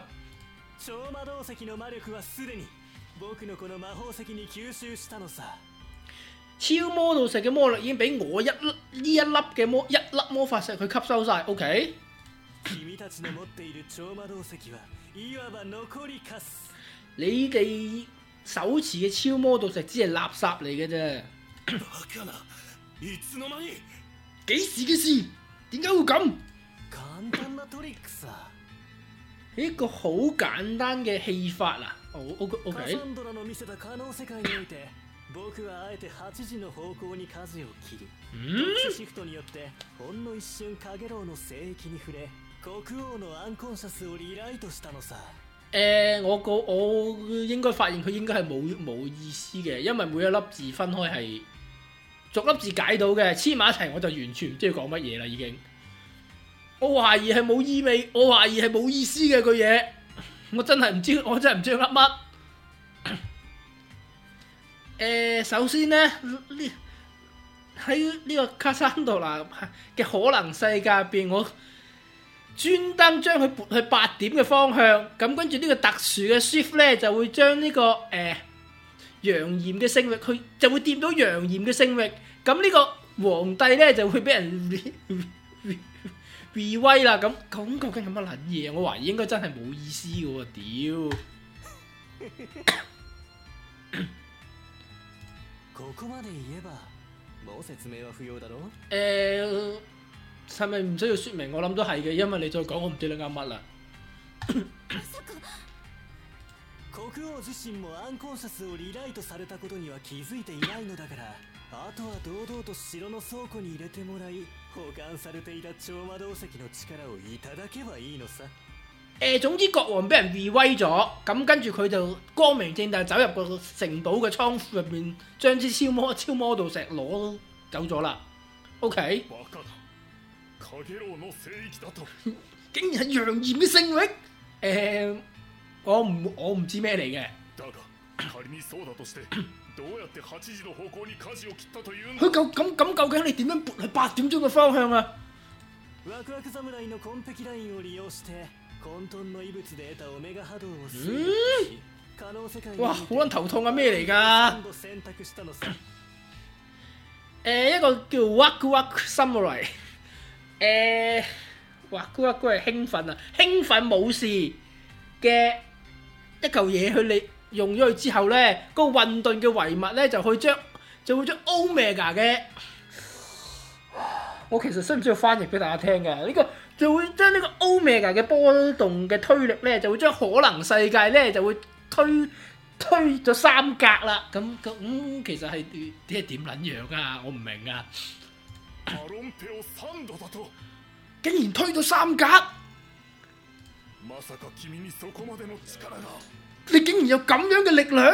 超魔導石嘅魔力已經俾我一呢一粒嘅魔一粒魔法石佢吸收晒 ，OK？ 你哋手持嘅超魔導石只係垃圾嚟嘅啫。幾時嘅事？點解會咁？一個好簡單嘅戲法啊！哦 ，OK OK。嗯？誒，我個我應該發現佢應該係冇冇意思嘅，因為每一粒字分開係逐粒字解到嘅，黐埋一齊我就完全唔知佢講乜嘢啦已經。我懷疑係冇意味，我懷疑係冇意思嘅句嘢，我真係唔知，我真係唔知佢噏乜。誒，首先咧，呢喺呢個卡珊度拉嘅可能世界入邊，我專登將佢撥去八點嘅方向，咁跟住呢個特殊嘅 shift 咧，就會將呢、這個誒、呃、楊炎嘅聖域，佢就會掂到楊炎嘅聖域，咁呢個皇帝咧就會俾人 re 威啦，咁咁究竟係乜撚嘢？我懷疑應該真係冇意思嘅喎，屌！ 誒係咪唔需要説明？我諗都係嘅，因為你再講，我唔知你啱乜啦。 国王自身もアンコンシャスをリライトされたことには気づいていないのだから、あとは堂々と城の倉庫に入れてもらい、保管されていた超魔導石の力をいただけばいいのさ。 誒總之國王俾人 re-威咗，咁跟住佢就光明正大走入個城堡嘅倉庫入邊，將支超魔超魔導石攞走咗啦。OK。竟然係揚言嘅聖域，誒、我唔我唔知咩嚟嘅。佢究咁咁究竟你點樣撥去八點鐘嘅方向啊？ ワクワク侍の紺碧ラインを利用して混沌の異物で得たオメガ波動を水入し、可能世界に哇，好撚頭痛啊！咩嚟㗎？ 選択したのさ。 誒、一個叫 Waku Waku Samurai，誒 Waku Waku 係興奮啊！興奮武士嘅一嚿嘢，佢利用咗佢之後咧，嗰、個混沌嘅遺物咧就去將就會將 Omega 嘅，我其實需唔需要翻譯俾大家聽㗎？呢、個就會將呢個 Omega 嘅波動嘅推力咧，就會將可能世界咧就會推推咗三格啦。咁咁、嗯、其實係即係點撚樣啊？我唔明啊！竟然推咗三格！你竟然有咁樣嘅力量？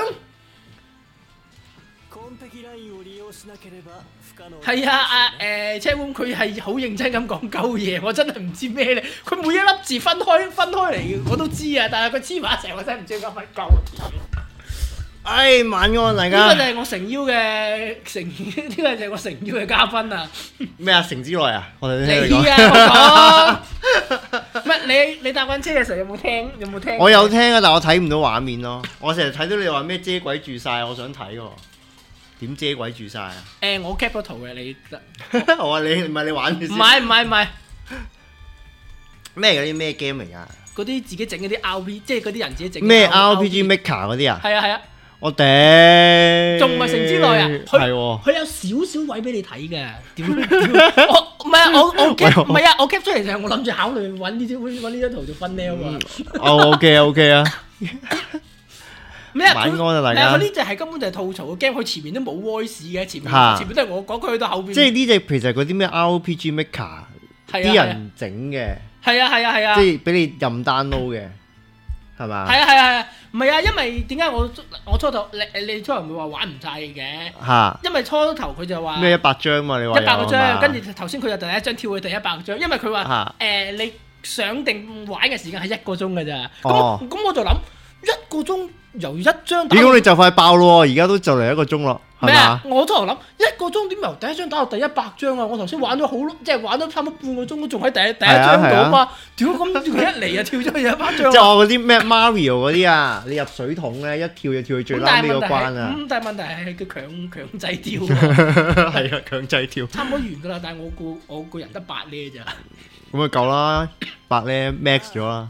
係啊，阿誒車翁佢係好認真咁講鳩嘢，我真係唔知咩嚟。佢每一粒字分開分開嚟，我都知啊，但係佢黐埋一齊，我真係唔知講乜鳩。 唉，晚安大家。 呢個就係我誠邀嘅誠，呢個就係我誠邀嘅嘉賓啊！ 咩啊？城之內啊？我哋聽你講。 你啊！我講乜？你你搭緊車嘅時候有冇聽？有冇聽？ 我有聽啊，但我睇唔到畫面咯。我成日睇到你話咩遮鬼住晒，我想睇喎。點遮鬼住晒啊？ 誒，我 cap 咗圖嘅你。 我話你唔係你玩住先。 唔係唔係唔係。 咩嗰啲咩 game 嚟㗎？ 嗰啲自己整嗰啲 R P， 即係嗰啲人自己整。 咩 R P G Maker 嗰啲啊？ 係啊係啊。 我頂， 仲唔係城之內啊？ 係喎， 佢有少少位俾你睇嘅。點？我唔係啊！我我 cap 唔係啊！我 cap 出嚟就係我諗住考慮揾呢張揾呢張圖做分咧啊嘛。 哦 ，OK OK 啊。 咩啊？ 晚安啊大家。 佢呢隻係根本就係吐槽嘅 game，佢前面都冇 voice 嘅，前面前面都係我講，佢去到後邊。 即係呢隻其實嗰啲咩 R P G Maker 啲人整嘅。係啊係啊係啊。 即係俾你任 download 嘅，係嘛？ 係啊係啊係啊。唔係啊，因為點解我我初頭你你初頭唔會話玩唔晒嘅？嚇！因為初頭佢就話咩一百張嘛，你話一百個張，跟住頭先佢就第一張跳去第一百個張，因為佢話誒你上定玩嘅時間係一個鐘㗎咋。咁咁我就諗一個鐘由一張打。咦？ 咁你就快爆咯！而家都就嚟一個鐘咯，係嘛？ 我初頭諗一個鐘點由第一張打到第一百張啊！我頭先玩咗好即係玩咗差唔多半個鐘都仲喺第一第一張度啊嘛！屌咁佢一嚟啊跳咗去一百張。 即係我嗰啲咩 Mario 嗰啲啊，你入水桶咧一跳就跳去最拉尾個關啊！ 咁但係問題係佢強強制跳。 係啊，強制跳。 差唔多完㗎啦，但係我個我個人得八呢咋。 咁咪夠啦，八呢 max 咗啦。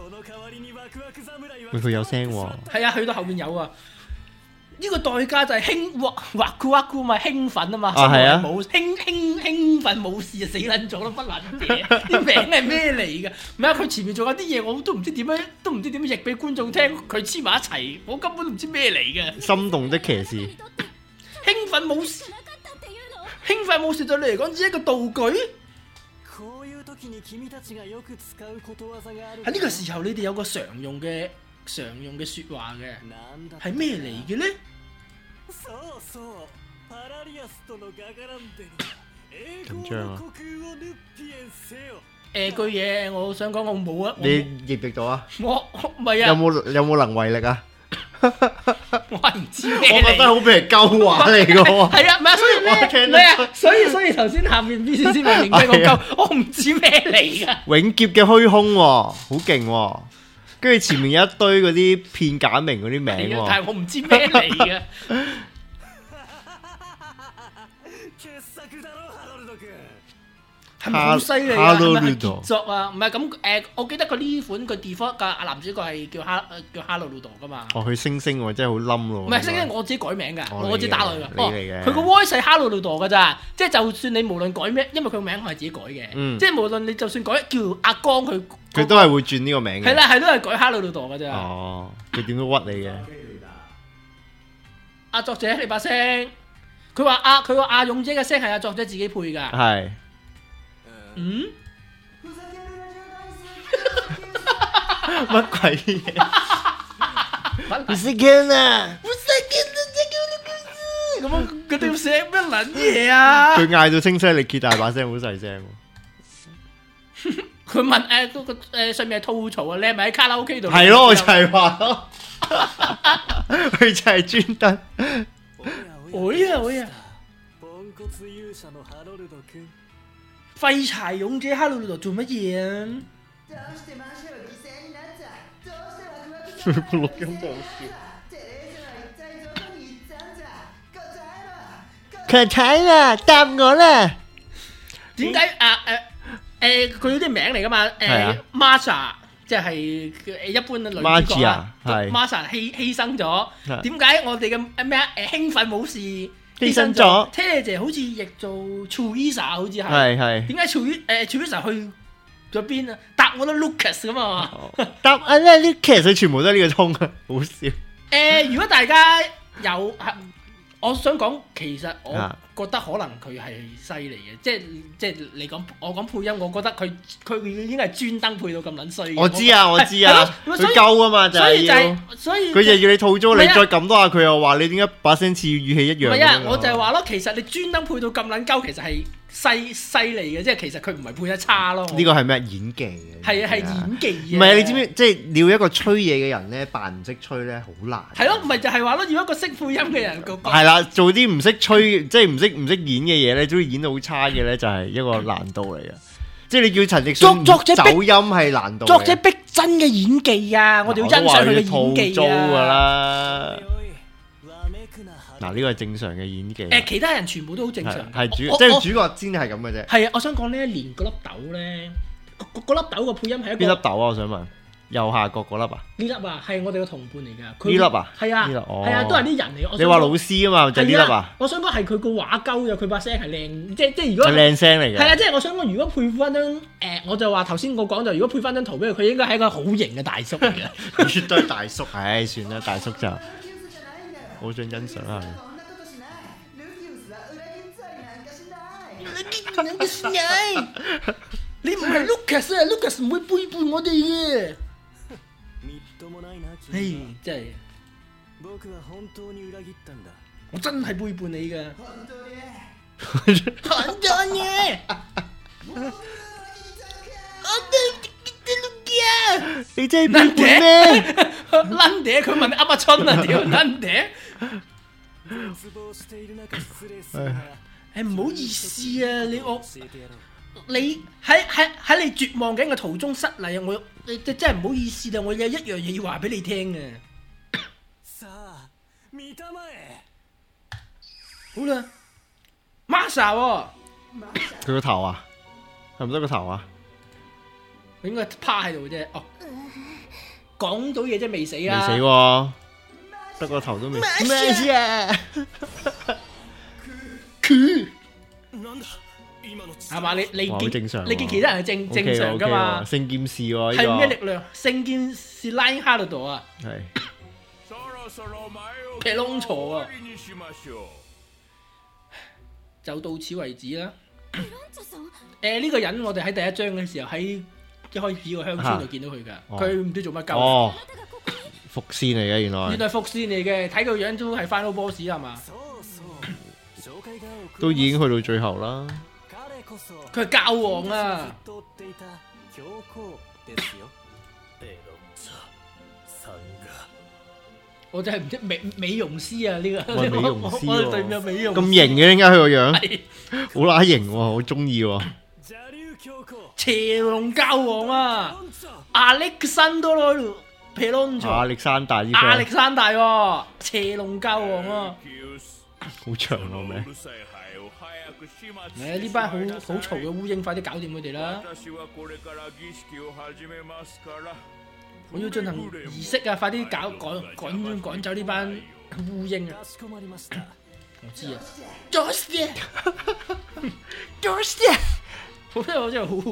喂，佢有聲喎。 係啊，去到後面有啊。呢個代價就係興哇哇酷哇酷咪興奮啊嘛。 啊係啊。 冇興興興奮冇事就死撚咗咯，不撚嘢。啲名係咩嚟㗎？唔係啊，佢前面仲有啲嘢我都唔知點樣，都唔知點樣譯俾觀眾聽。佢黐埋一齊，我根本都唔知咩嚟嘅。 心動的騎士。 興奮冇事，興奮冇事對你嚟講只係一個道具。喺呢個時候，你哋有個常用嘅常用嘅説話嘅，係咩嚟嘅咧？ 緊張啊！ 誒句嘢，我想講我冇啊。 你譯唔譯到啊？ 我唔係啊。 有冇有冇能為力啊？ 我係唔知咩嚟。 我覺得好俾人鳩話嚟嘅喎。 係啊，唔係所以咩？唔係啊，所以所以頭先下面 B C C 咪認真講鳩，我唔知咩嚟㗎。 永劫嘅虛空喎，好勁喎！跟住前面有一堆嗰啲片假名嗰啲名喎。 但係我唔知咩嚟嘅。 係咪好犀利啊？係 Hello 咪係 Ludo 傑作啊？唔係咁誒，我記得佢呢款佢 default 嘅啊男主角係叫哈叫 Hello Ludo 噶嘛。 哦，佢星星喎，真係好冧咯。 唔係星星，我自己改名㗎， 哦我自己打落去㗎。 你嚟嘅佢個 voice 係 Hello Ludo 㗎咋，即係就算你無論改咩，因為佢個名我係自己改嘅， 嗯即係無論你就算改叫阿江佢， 佢都係會轉呢個名嘅。 係啦係都係改 Hello Ludo 㗎咋。 哦，佢點都屈你嘅。 阿作者你把聲，佢話阿佢話阿勇姐嘅聲係阿作者自己配㗎。 係。 嗯？ 乜鬼嘢？唔識驚啊！ 唔使見到隻咁樣嗰條聲乜撚嘢啊？ 佢嗌到聲嘶力竭，大把聲好細聲喎。 佢問誒嗰個誒上面係吐槽啊，你係咪喺卡拉 OK 度？ 係咯，我就係話咯，佢就係專登。 哎呀哎呀！ ポンコツ勇者のハロルド君。 廢柴勇者哈魯魯度做乜嘢啊？ 錄音就好笑。佢睇啦，答我啦。 點解啊誒誒佢啲名嚟噶嘛？誒 Masha 即係一般嘅女主角啊 ，Masha 犧犧牲咗。點解我哋嘅咩啊誒興奮武士犧牲咗 ？Taylor 姐好似譯做 Teresa 好似係。係係。點解 Teresa 誒 Teresa 去咗邊啊？答我都 Lucas 咁啊嘛。答啊咧 Lucas 佢全部都係呢個通啊，好笑。 誒，如果大家有，我想講其實我覺得可能佢係犀利嘅，即係即係你講我講配音，我覺得佢佢已經係專登配到咁撚衰。 我知啊，我知啊，佢夠啊嘛，就係要。所以佢就要你吐槽，你再撳多下佢又話你點解把聲似語氣一樣。唔係啊，我就係話咯，其實你專登配到咁撚鳩，其實係犀犀利嘅，即係其實佢唔係配得差咯。 呢個係咩演技嘅？ 係啊，係演技。 唔係啊，你知唔知即係要一個吹嘢嘅人咧，扮唔識吹咧，好難。 係咯，唔係就係話咯，要一個識配音嘅人個。 係啦，做啲唔識吹，即係唔識唔識演嘅嘢咧，總之演到好差嘅咧，就係一個難度嚟嘅。即係你叫陳奕迅走音係難度。 作者逼真嘅演技啊！我哋要欣賞佢嘅演技啊！㗎啦。嗱，呢個係正常嘅演技。 誒，其他人全部都好正常。 係主，即係主角先係咁嘅啫。 係啊，我想講呢，連嗰粒豆咧，嗰粒豆個配音係一個。 邊粒豆啊？我想問。右下角嗰粒啊？ 呢粒啊，係我哋嘅同伴嚟㗎。 呢粒啊？ 係啊，係啊，都係啲人嚟。 你話老師啊嘛，就係呢粒啊？ 我想講係佢個畫鳩嘅，佢把聲係靚，即即係如果係靚聲嚟嘅。 係啊，即係我想講，如果配翻張誒，我就話頭先我講就，如果配翻張圖俾佢，佢應該係一個好型嘅大叔嚟嘅。 絕對大叔，唉，算啦，大叔就好想欣賞下。 你唔係 Lucas 啊 ，Lucas 唔會背叛我哋嘅。唉，真係，我真係背叛你㗎。很多嘢， 你真係背叛咩？ 撚嗲，佢問阿阿春啊，屌撚嗲。誒唔好意思啊，你我你喺喺喺你絕望緊嘅途中失禮啊！我你真係唔好意思啦，我有一樣嘢要話俾你聽啊！好啦 ，Masha 喎， 佢個頭啊，係唔得個頭啊？ 佢應該趴喺度啫。哦，講到嘢啫，未死啊！ 未死喎，得個頭都未。咩事啊？ 佢係嘛？你你見正常， 你見其他人係正正常噶嘛？ 聖劍士喎， 係咩力量？聖劍士拉哈魯度啊！ 係劈窿錯啊！就到此為止啦。誒呢個人我哋喺第一章嘅時候喺一開始個鄉村度見到佢㗎，佢唔知做乜鳩。 哦，伏線嚟嘅原來。 原來伏線嚟嘅，睇個樣都係 Final Boss 係嘛？ 都已經去到最後啦。 佢係教皇啊！我真係唔知美美容師啊呢個。 美容師喎， 我對面美容。 咁型嘅點解佢個樣？好乸型喎，好中意喎。 邪龍教皇啊 ！Alexander Pelonzo。 亞歷山大啲。 亞歷山大喎，邪龍教皇啊！ 好長個名。 誒呢班好好嘈嘅烏蠅，快啲搞掂佢哋啦！我要進行儀式啊！快啲搞趕趕趕走呢班烏蠅啊！我知啊 ，Dorsey，Dorsey， 好真係我真係好。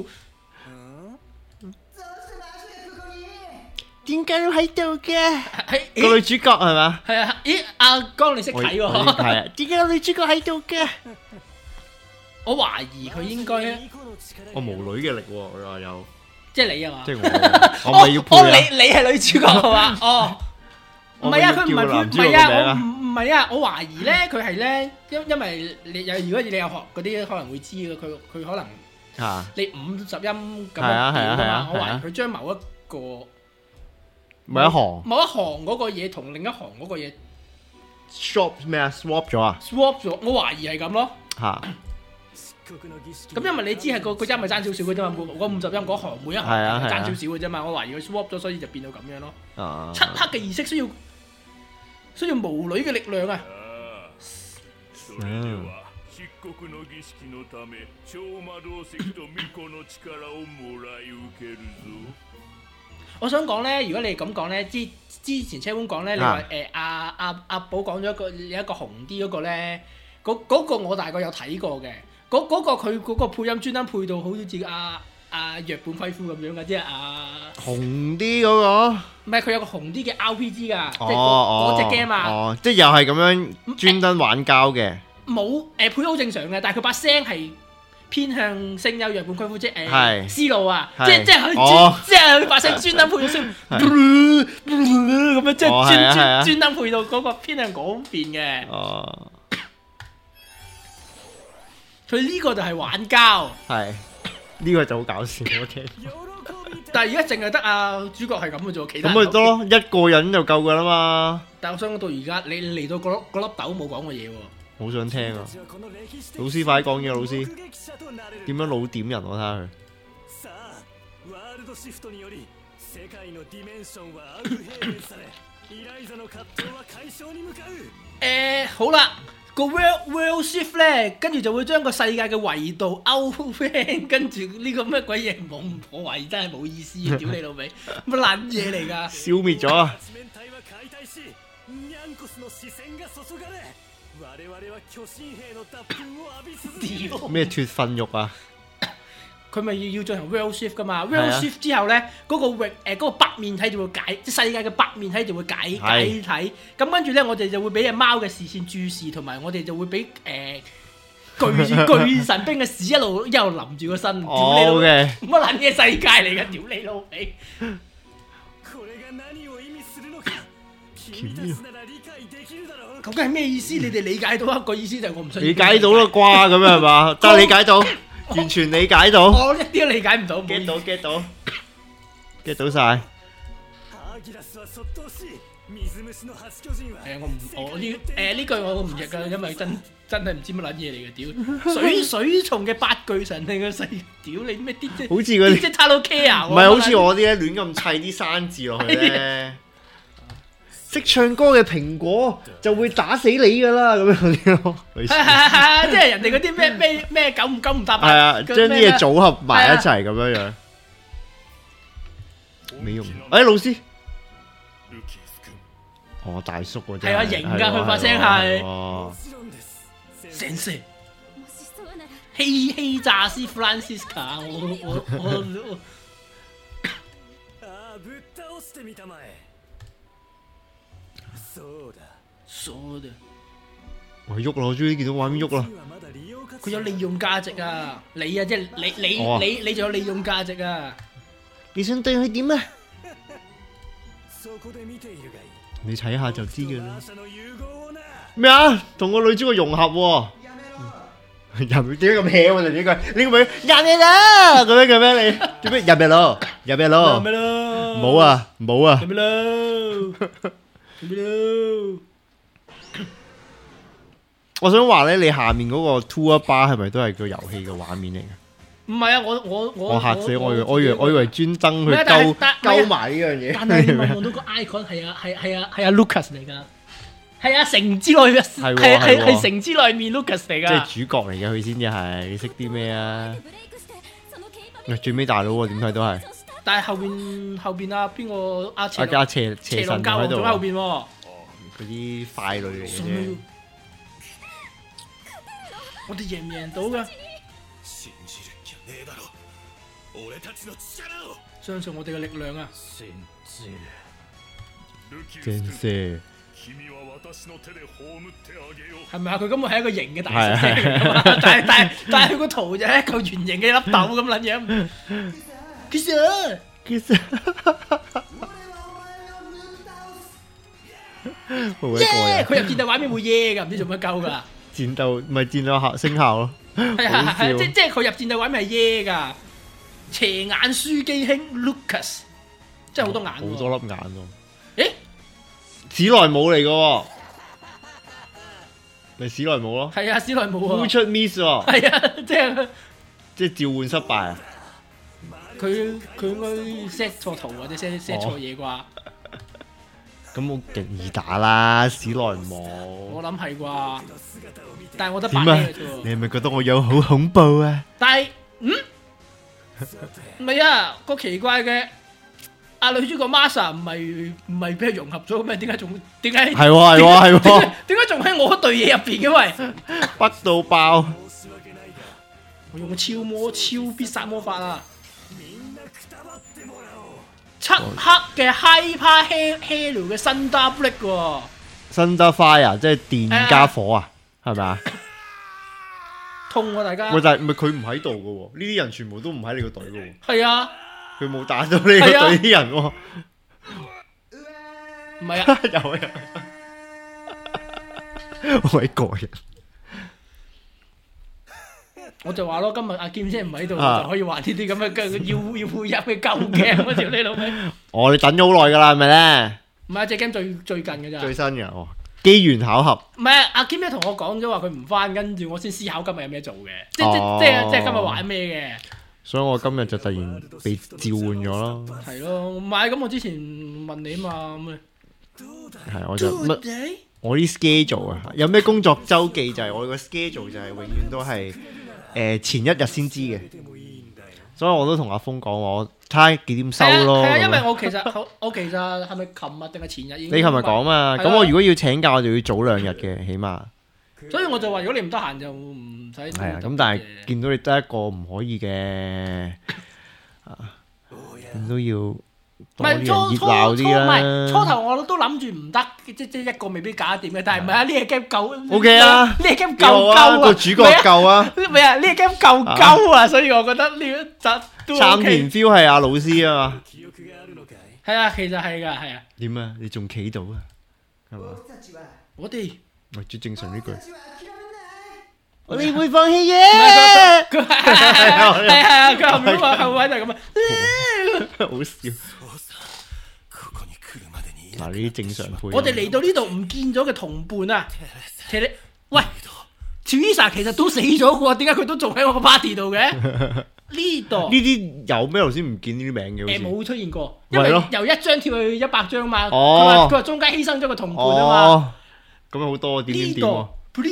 點解要喺度嘅？ 係個女主角係嘛？ 係啊！咦，阿江你識睇喎？ 係啊！點解個女主角喺度嘅？ 我懷疑佢應該， 我無女嘅力喎，佢話有。 即係你啊嘛？ 即係我，我咪要配啊！ 你你係女主角係嘛？哦，唔係啊，佢唔係唔係啊，我唔唔係啊，我懷疑咧，佢係咧，因因為你有如果你有學嗰啲可能會知嘅，佢佢可能嚇你五十音咁樣調㗎嘛，我懷疑佢將某一個某一行某一行嗰個嘢同另一行嗰個嘢 swap 咩啊 swap 咗啊 swap 咗，我懷疑係咁咯嚇。 咁因為你知係個個音係爭少少嘅啫嘛，嗰五十音嗰行每一行係爭少少嘅啫嘛，我懷疑佢 swap 咗，所以就變到咁樣咯。漆黑嘅儀式需要需要無女嘅力量啊！ 嗯。 我想講咧，如果你咁講咧，之之前車官講咧，你話誒阿阿阿寶講咗一個有一個紅啲嗰個咧，嗰嗰個我大概有睇過嘅。嗰嗰個佢嗰個配音專登配到好似阿阿日本輝夫咁樣嘅，即係阿紅啲嗰個， 唔係佢有個紅啲嘅 R P G 㗎，即係嗰嗰隻 game 啊， 哦，即係又係咁樣專登玩膠嘅， 冇誒配好正常嘅，但係佢把聲係偏向聲優日本輝夫，即係誒思路啊，即係即係佢即係佢把聲專登配到聲咁樣，即係專專專登配到嗰個偏向嗰邊嘅。哦。佢呢個就係玩膠， 係呢個就好搞笑我聽。 但係而家淨係得阿主角係咁嘅啫，其他咁咪得咯，一個人就夠噶啦嘛。 但係我想講到而家，你嚟到嗰粒嗰粒豆冇講過嘢喎。 好想聽啊！老師快啲講嘢，老師點樣老點人我睇下佢。誒好啦。個 world world shift 咧，跟住就會將個世界嘅維度 outfan， 跟住呢個咩鬼嘢冇唔破壞，真係冇意思啊！屌你老味，乜撚嘢嚟㗎？ 消滅咗啊！咩脫糞肉啊？ 佢咪要要進行 world shift 噶嘛 ？world shift 之後咧，嗰、嗰個域誒嗰個白面體就會解，即世界嘅白面體就會解解體。咁跟住咧，我哋就會俾隻貓嘅視線注視，同埋我哋就會俾誒、呃、巨巨神兵嘅屎一路一路淋住個身。屌你老味，乜撚嘢世界嚟㗎？屌你老味！究竟係咩意思？你哋理解到一個意思就係我唔信。理解到啦啩，咁樣係嘛？得理解到。完全理解到， 我一啲都理解唔到 ，get 到 get 到 get 到晒。 係啊，我唔我呢誒呢句我唔譯噶，因為真真係唔知乜撚嘢嚟嘅，屌水水蟲嘅八巨神定個細屌你咩啲啫？ 好似嗰啲即係 Hello Care， 唔係好似我啲咧亂咁砌啲生字落去咧。識唱歌嘅蘋果就會打死你噶啦，咁樣嗰啲咯。係係係係，即係人哋嗰啲咩咩咩九唔九唔搭八。 係啊，將啲嘢組合埋一齊咁樣樣。美容，誒老師，哦大叔喎真係。 係啊，型㗎佢把聲係。哦。Sensei。希希詐師 Francisca， 我我我我。そうだ。 我喐啦！我終於見到畫面喐啦。 佢有利用價值啊！你啊，即係你你你你仲有利用價值啊！ 你想對佢點啊？你睇下就知㗎啦。咩啊？同個女主角融合喎。入點解咁 hea 喎？呢句呢個名入嚟啦！咁樣嘅咩你？做咩入嚟咯？入嚟咯？ 入嚟咯？ 冇啊冇啊！ 入嚟咯？ 我想話咧，你下面嗰個 tour bar 係咪都係個遊戲嘅畫面嚟嘅？ 唔係啊，我我我我嚇死我！我以為我以為專登去勾勾埋呢樣嘢。 但係你望到個 icon 係啊係係啊係啊 Lucas 嚟㗎。 係啊，城之內嘅係係係係城之內面 Lucas 嚟㗎。 即係主角嚟嘅，佢先至係。你識啲咩啊？最尾大佬喎，點睇都係。 但係後邊後邊啊，邊個阿邪阿邪邪神喺度， 仲喺後邊喎。 嗰啲傀儡嚟嘅啫。 我哋贏唔贏到㗎？相信我哋嘅力量啊！ 正式係咪啊？佢根本係一個型嘅大猩猩嚟㗎嘛，但係但係但係佢個圖就係一個圓形嘅粒豆咁撚樣。其實其實好鬼過癮。 佢入戰鬥畫面會耶㗎，唔知做乜鳩㗎。 戰鬥咪戰鬥效聲效咯。 係係係，即即係佢入戰鬥畫面係耶㗎。邪眼書機兄 Lucas， 真係好多眼喎， 好多粒眼喎。 誒， 史萊姆嚟嘅喎，咪史萊姆咯。 係啊，史萊姆啊。 Full miss 喎。 係啊，即係即係召喚失敗啊！ 佢佢應該 set 錯圖或者 set set 錯嘢啩？ 咁我勁易打啦，史萊姆。 我諗係啩，但係我得八點啊嘅啫喎。 你係咪覺得我有好恐怖啊？ 但係嗯。唔係啊，個奇怪嘅阿女主角 Masa 唔係唔係俾佢融合咗咩？點解仲點解？ 係喎係喎係喎！ 點解仲喺我隊嘢入邊嘅喂？ 北到爆！ 我用個超魔超必殺魔法啊！漆黑嘅 Hyper Halo 嘅新 double 喎， 新得 fire 即係電加火啊，係咪啊？ 痛喎大家！ 喂，但係唔係佢唔喺度嘅喎？呢啲人全部都唔喺你個隊嘅喎。 係啊， 佢冇打到你個隊啲人喎。 唔係啊， 有啊有。好鬼過癮。 我就話咯，今日阿劍姐唔喺度，就可以玩呢啲咁嘅要要配入嘅舊 game 嗰條你老味。 哦，你等咗好耐㗎啦，係咪咧？ 唔係，隻 game 最最近嘅咋。 最新嘅哦。機緣巧合， 唔係阿 Kim 咧同我講咗話佢唔翻，跟住我先思考今日有咩做嘅，即哦、 即即即係今日玩咩嘅。所以我今日就突然被召喚咗咯。 係咯，唔係咁我之前問你嘛咁啊。 係我就乜？我啲 schedule 啊，有咩工作周記就係、是、我個 schedule 就係永遠都係誒、呃、前一日先知嘅，所以我都同阿峰講我。睇下幾點收咯。係啊， 因為我其實我其實係咪琴日定係前日已經？ 你琴日講嘛？咁我如果要請假，我就要早兩日嘅，起碼。 所以我就話：如果你唔得閒，就唔使。 係啊，咁但係見到你得一個唔可以嘅，啊，咁都要多啲人熱鬧啲啦。唔係初頭我都諗住唔得，即即一個未必搞得掂嘅。但係唔係啊？呢個 game 夠 O K 啊， 呢個 game 夠鳩啊， 個主角夠啊。 唔係啊，呢個 game 夠鳩啊，所以我覺得呢個集。 參田 feel 係阿老師啊嘛， 係啊，其實係噶，係啊。 點啊？你仲企到啊？係嘛？ 我哋喂，最正常呢句，我哋會放棄嘅。 佢係係啊，佢後面話後位就係咁啊， 好笑。嗱，呢啲正常配。 我哋嚟到呢度唔見咗嘅同伴啊，其實喂 Teresa 其實都死咗嘅喎，點解佢都仲喺我個 party 度嘅？呢度呢啲有咩頭先唔見呢啲名嘅？ 誒冇出現過，因為由一張跳去一百張嘛。 哦， 佢話佢話中間犧牲咗個同伴啊嘛。 哦，咁好多點點點喎。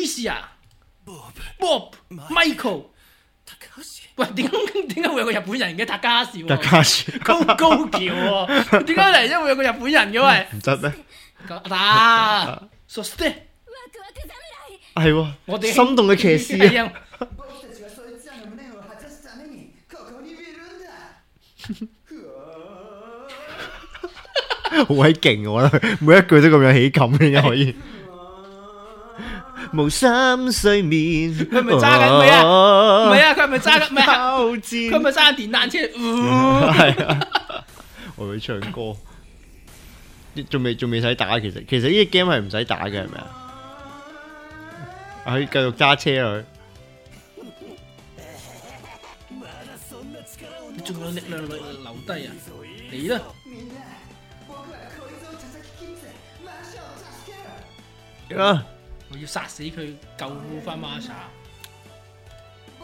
Policia、Bob、Michael， 喂，點解點解會有個日本人嘅塔加士？ 塔加士高高橋喎，點解嚟？因為有個日本人嘅喂。 唔得咩？ 得。So stay。 係喎， 我哋心動嘅騎士啊！好鬼勁，我覺得每一句都咁有喜感嘅，可以。無心睡眠， 佢係咪揸緊咩啊？唔係啊，佢係咪揸緊咩啊？ 佢係咪揸緊電單車？ 係啊，我會唱歌，仲未仲未使打，其實其實呢個 game 係唔使打嘅，係咪啊？可以繼續揸車落去。 你仲有力量留留低啊！嚟啦！ 啊！ 我要殺死佢，救翻 Masha。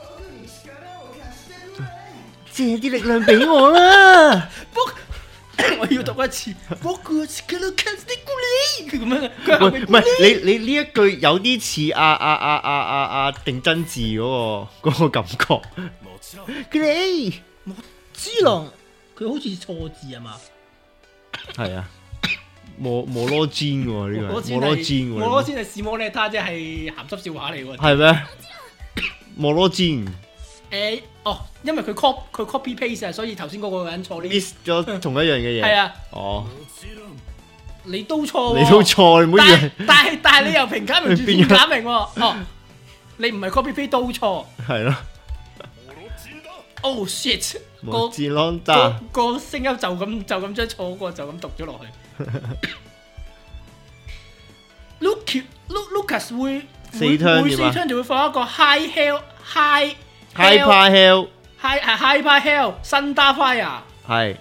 借啲力量俾我啦！ 我要讀一次。我個 skill can stick 你，佢咁樣嘅。佢後面唔係你你呢一句有啲似阿阿阿阿阿阿定真字嗰個嗰個感覺。你知啦，佢好似錯字啊嘛。 係啊，摩摩羅堅喎呢個，摩羅堅喎。 摩羅堅係士摩列他，即係鹹濕笑話嚟喎。 係咩？摩羅堅。 誒哦，因為佢 copy 佢 copy paste 啊，所以頭先嗰個人錯啲 miss 咗同一樣嘅嘢。 係啊。 哦。 你都錯喎。 你都錯，你唔好以為。 但係但係你又平假名轉片假名喎。哦，你唔係 copy paste 都錯。係咯。Oh shit！個個個聲音就咁就咁將錯過就咁讀咗落去。Luke Lucas 會每每四槍就會放一個 high hell high hyper hell high 係 hyper hell Thunder fire 係。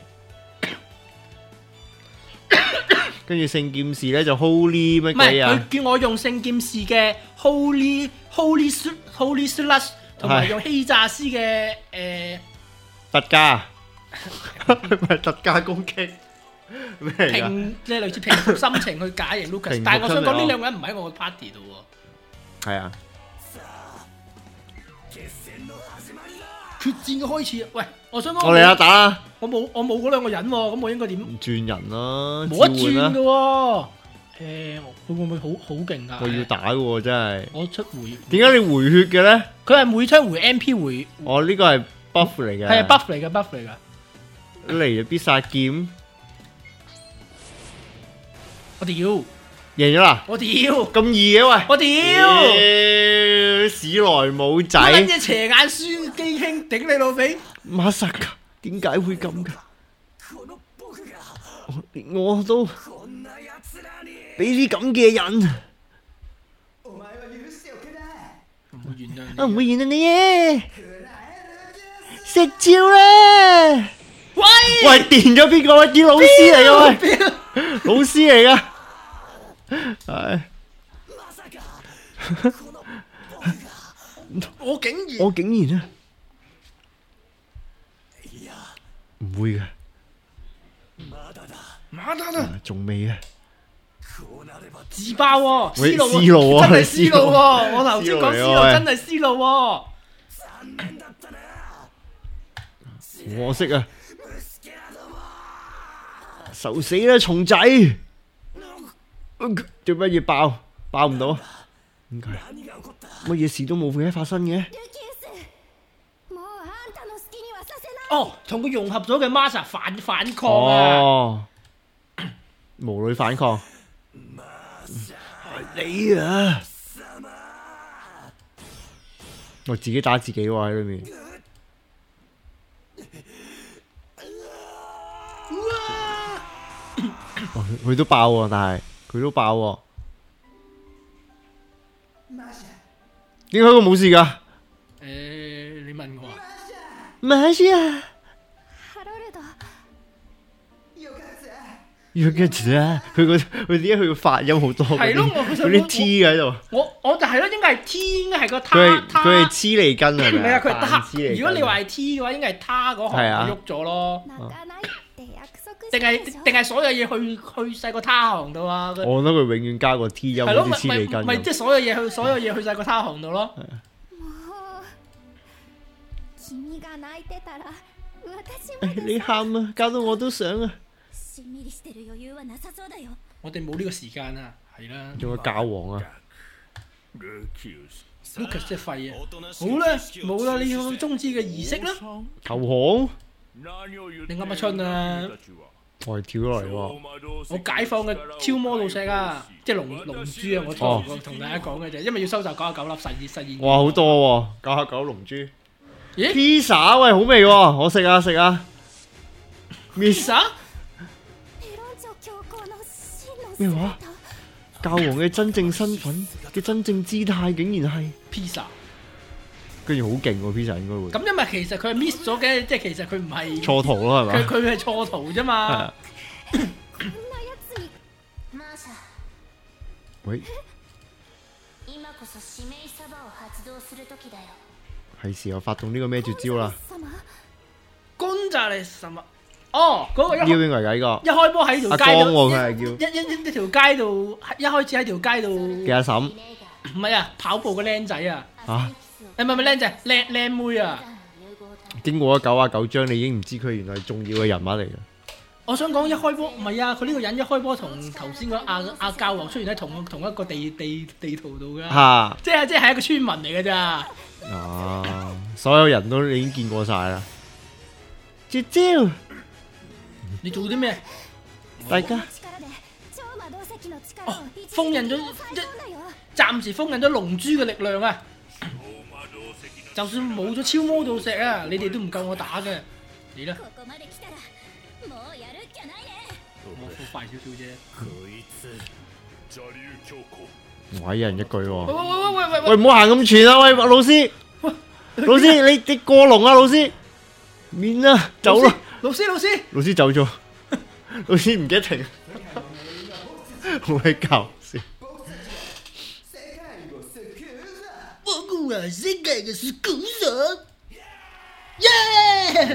跟住聖劍士咧就 holy 乜鬼啊？ 唔係佢叫我用聖劍士嘅 holy holy holy slash。同埋用欺詐師嘅誒特加，唔係特加攻擊咩嚟㗎？ 平即係類似平復心情去假型 Lucas， 但係我想講呢兩個人唔喺我個 party 度喎。係啊，決戰嘅開始，喂！我想講我嚟啦，打啦！ 我冇我冇嗰兩個人喎，咁我應該點轉人啦？ 冇得轉嘅喎。誒，佢會唔會好好勁㗎？ 我要打嘅喎，真係。我出回。 點解你回血嘅咧？ 佢係每槍回 M P 回。 哦，呢個係 buff 嚟嘅。係 buff 嚟嘅 buff 嚟㗎。 嚟就必殺劍。 我屌！ 贏咗啦！ 我屌！ 咁易嘅喂！ 我屌！ 史萊姆仔。 乜嘢斜眼孫機兄頂你老味？ 馬薩卡點解會咁㗎？我都。俾啲咁嘅人，我唔會原諒你嘅，食蕉啦！喂喂，電咗邊個？喂，啲老師嚟嘅喂，老師嚟噶，係。 我竟然， 我竟然啊，唔會嘅， 馬達達， 仲未啊。 自爆喎，思路思路真係思路喎！我頭先講思路真係思路喎。 我識啊，受死啦蟲仔！做乜嘢爆？爆唔到？點解？乜嘢事都冇嘅發生嘅？ 哦，同佢融合咗嘅 Masa 反反抗啊！ 哦，無女反抗。你啊！我自己打自己喎喺裏面。哦，佢都爆喎，但係佢都爆喎。點解佢冇事㗎？ 誒，你問我啊？ 冇事啊。弱嘅字啊！佢個佢點解佢個發音好多嗰啲嗰啲 T 喺度？ 我我就係咯，應該係 T，應該係個他。 佢佢係黐脷根係咪？ 唔係啊，佢係他。如果你話係 T 嘅話，應該係他嗰行喐咗咯。定係定係所有嘢去去晒個他行度啊？ 我覺得佢永遠加個 T 音，好似黐脷根。 咪即係所有嘢去所有嘢去晒個他行度咯。 你喊啊！搞到我都想啊！ 我哋冇呢個時間啊，係啦。 仲有教皇啊 ，Lucas 即係廢啊！好啦，冇啦，你要終止嘅儀式啦。 投降？ 你噏乜春啊？ 我係跳落嚟喎。 我解放嘅超魔導石啊，即係龍龍珠啊！我同同大家講嘅啫，因為要收集九十九粒實驗實驗。 哇，好多喎！九十九龍珠。咦 ？Pizza 喂，好味喎！我食啊食啊。 Pizza？ 咩話？教皇嘅真正身份嘅真正姿態竟然係 pizza， 跟住好勁喎 pizza 應該會。 咁因為其實佢係 miss 咗嘅，即係其實佢唔係錯圖咯係嘛？ 佢佢係錯圖啫嘛。 喂，係時候發動呢個咩絕招啦？ 攻就係什麼？ 哦，嗰個一叫邊個嚟㗎？呢個一開波喺條阿街度， 江喎，佢係叫一一一一條街度，一開始喺條街度，唔嘅阿嬸係啊，跑步嘅僆仔啊， 啊！ 誒唔係唔係僆仔，僆僆妹啊！ 經過咗九啊九章，你已經唔知佢原來係重要嘅人物嚟嘅。 我想講一開波唔係啊，佢呢個人一開波同頭先個阿阿教皇出現喺同同一個地地地圖度㗎， 嚇即係即係一個村民嚟㗎咋。 啊！所有人都已經見過晒啦。絕招， 你做啲咩？ 大家哦，封印咗一暫時封印咗龍珠嘅力量啊！就算冇咗超魔導石啊，你哋都唔夠我打嘅。嚟啦！我快少少啫。 我一人一句喎。 喂喂喂喂喂喂，唔好行咁傳啊！喂，老師，老師，你你過龍啊！老師，免啦，走啦！ 老師老師， 老師走咗，老師唔記得停，好鬼搞笑。 我個世界嘅是古神，耶！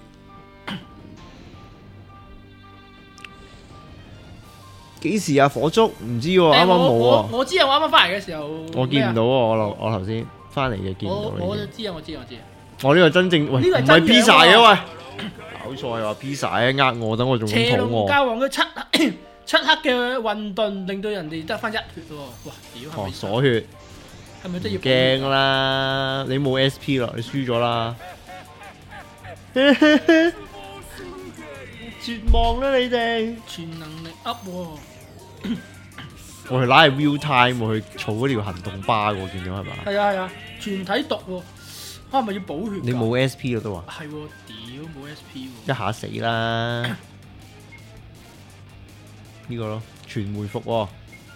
幾時啊？火燭唔知喎，啱啱冇喎。 我我知啊，我啱啱翻嚟嘅時候， 我見唔到喎，我頭我頭先翻嚟嘅見唔我到呢我就知啊，我知我知。 我呢個真正喂， 呢個係唔係真樣 pizza 嘅喎喂，搞錯又話 pizza 嘅呃我，等我仲邪咁肚餓。 龍教皇嘅漆漆黑嘅混沌，令到人哋得翻一血喎！哇，屌係哦， 咪鎖血， 係咪真要驚啦！你冇 S P 啦，你輸咗啦。絕望啦你哋！ 全能力 up 喎！ 我係拉係 real time 喎，去儲嗰條行動巴喎，見到係嘛？ 係啊係啊，全體毒喎！啊，係咪要補血㗎？ 你冇 S P 啦都話， 係喎，屌冇 S P 一喎！ 下死啦！呢個咯，全回復喎。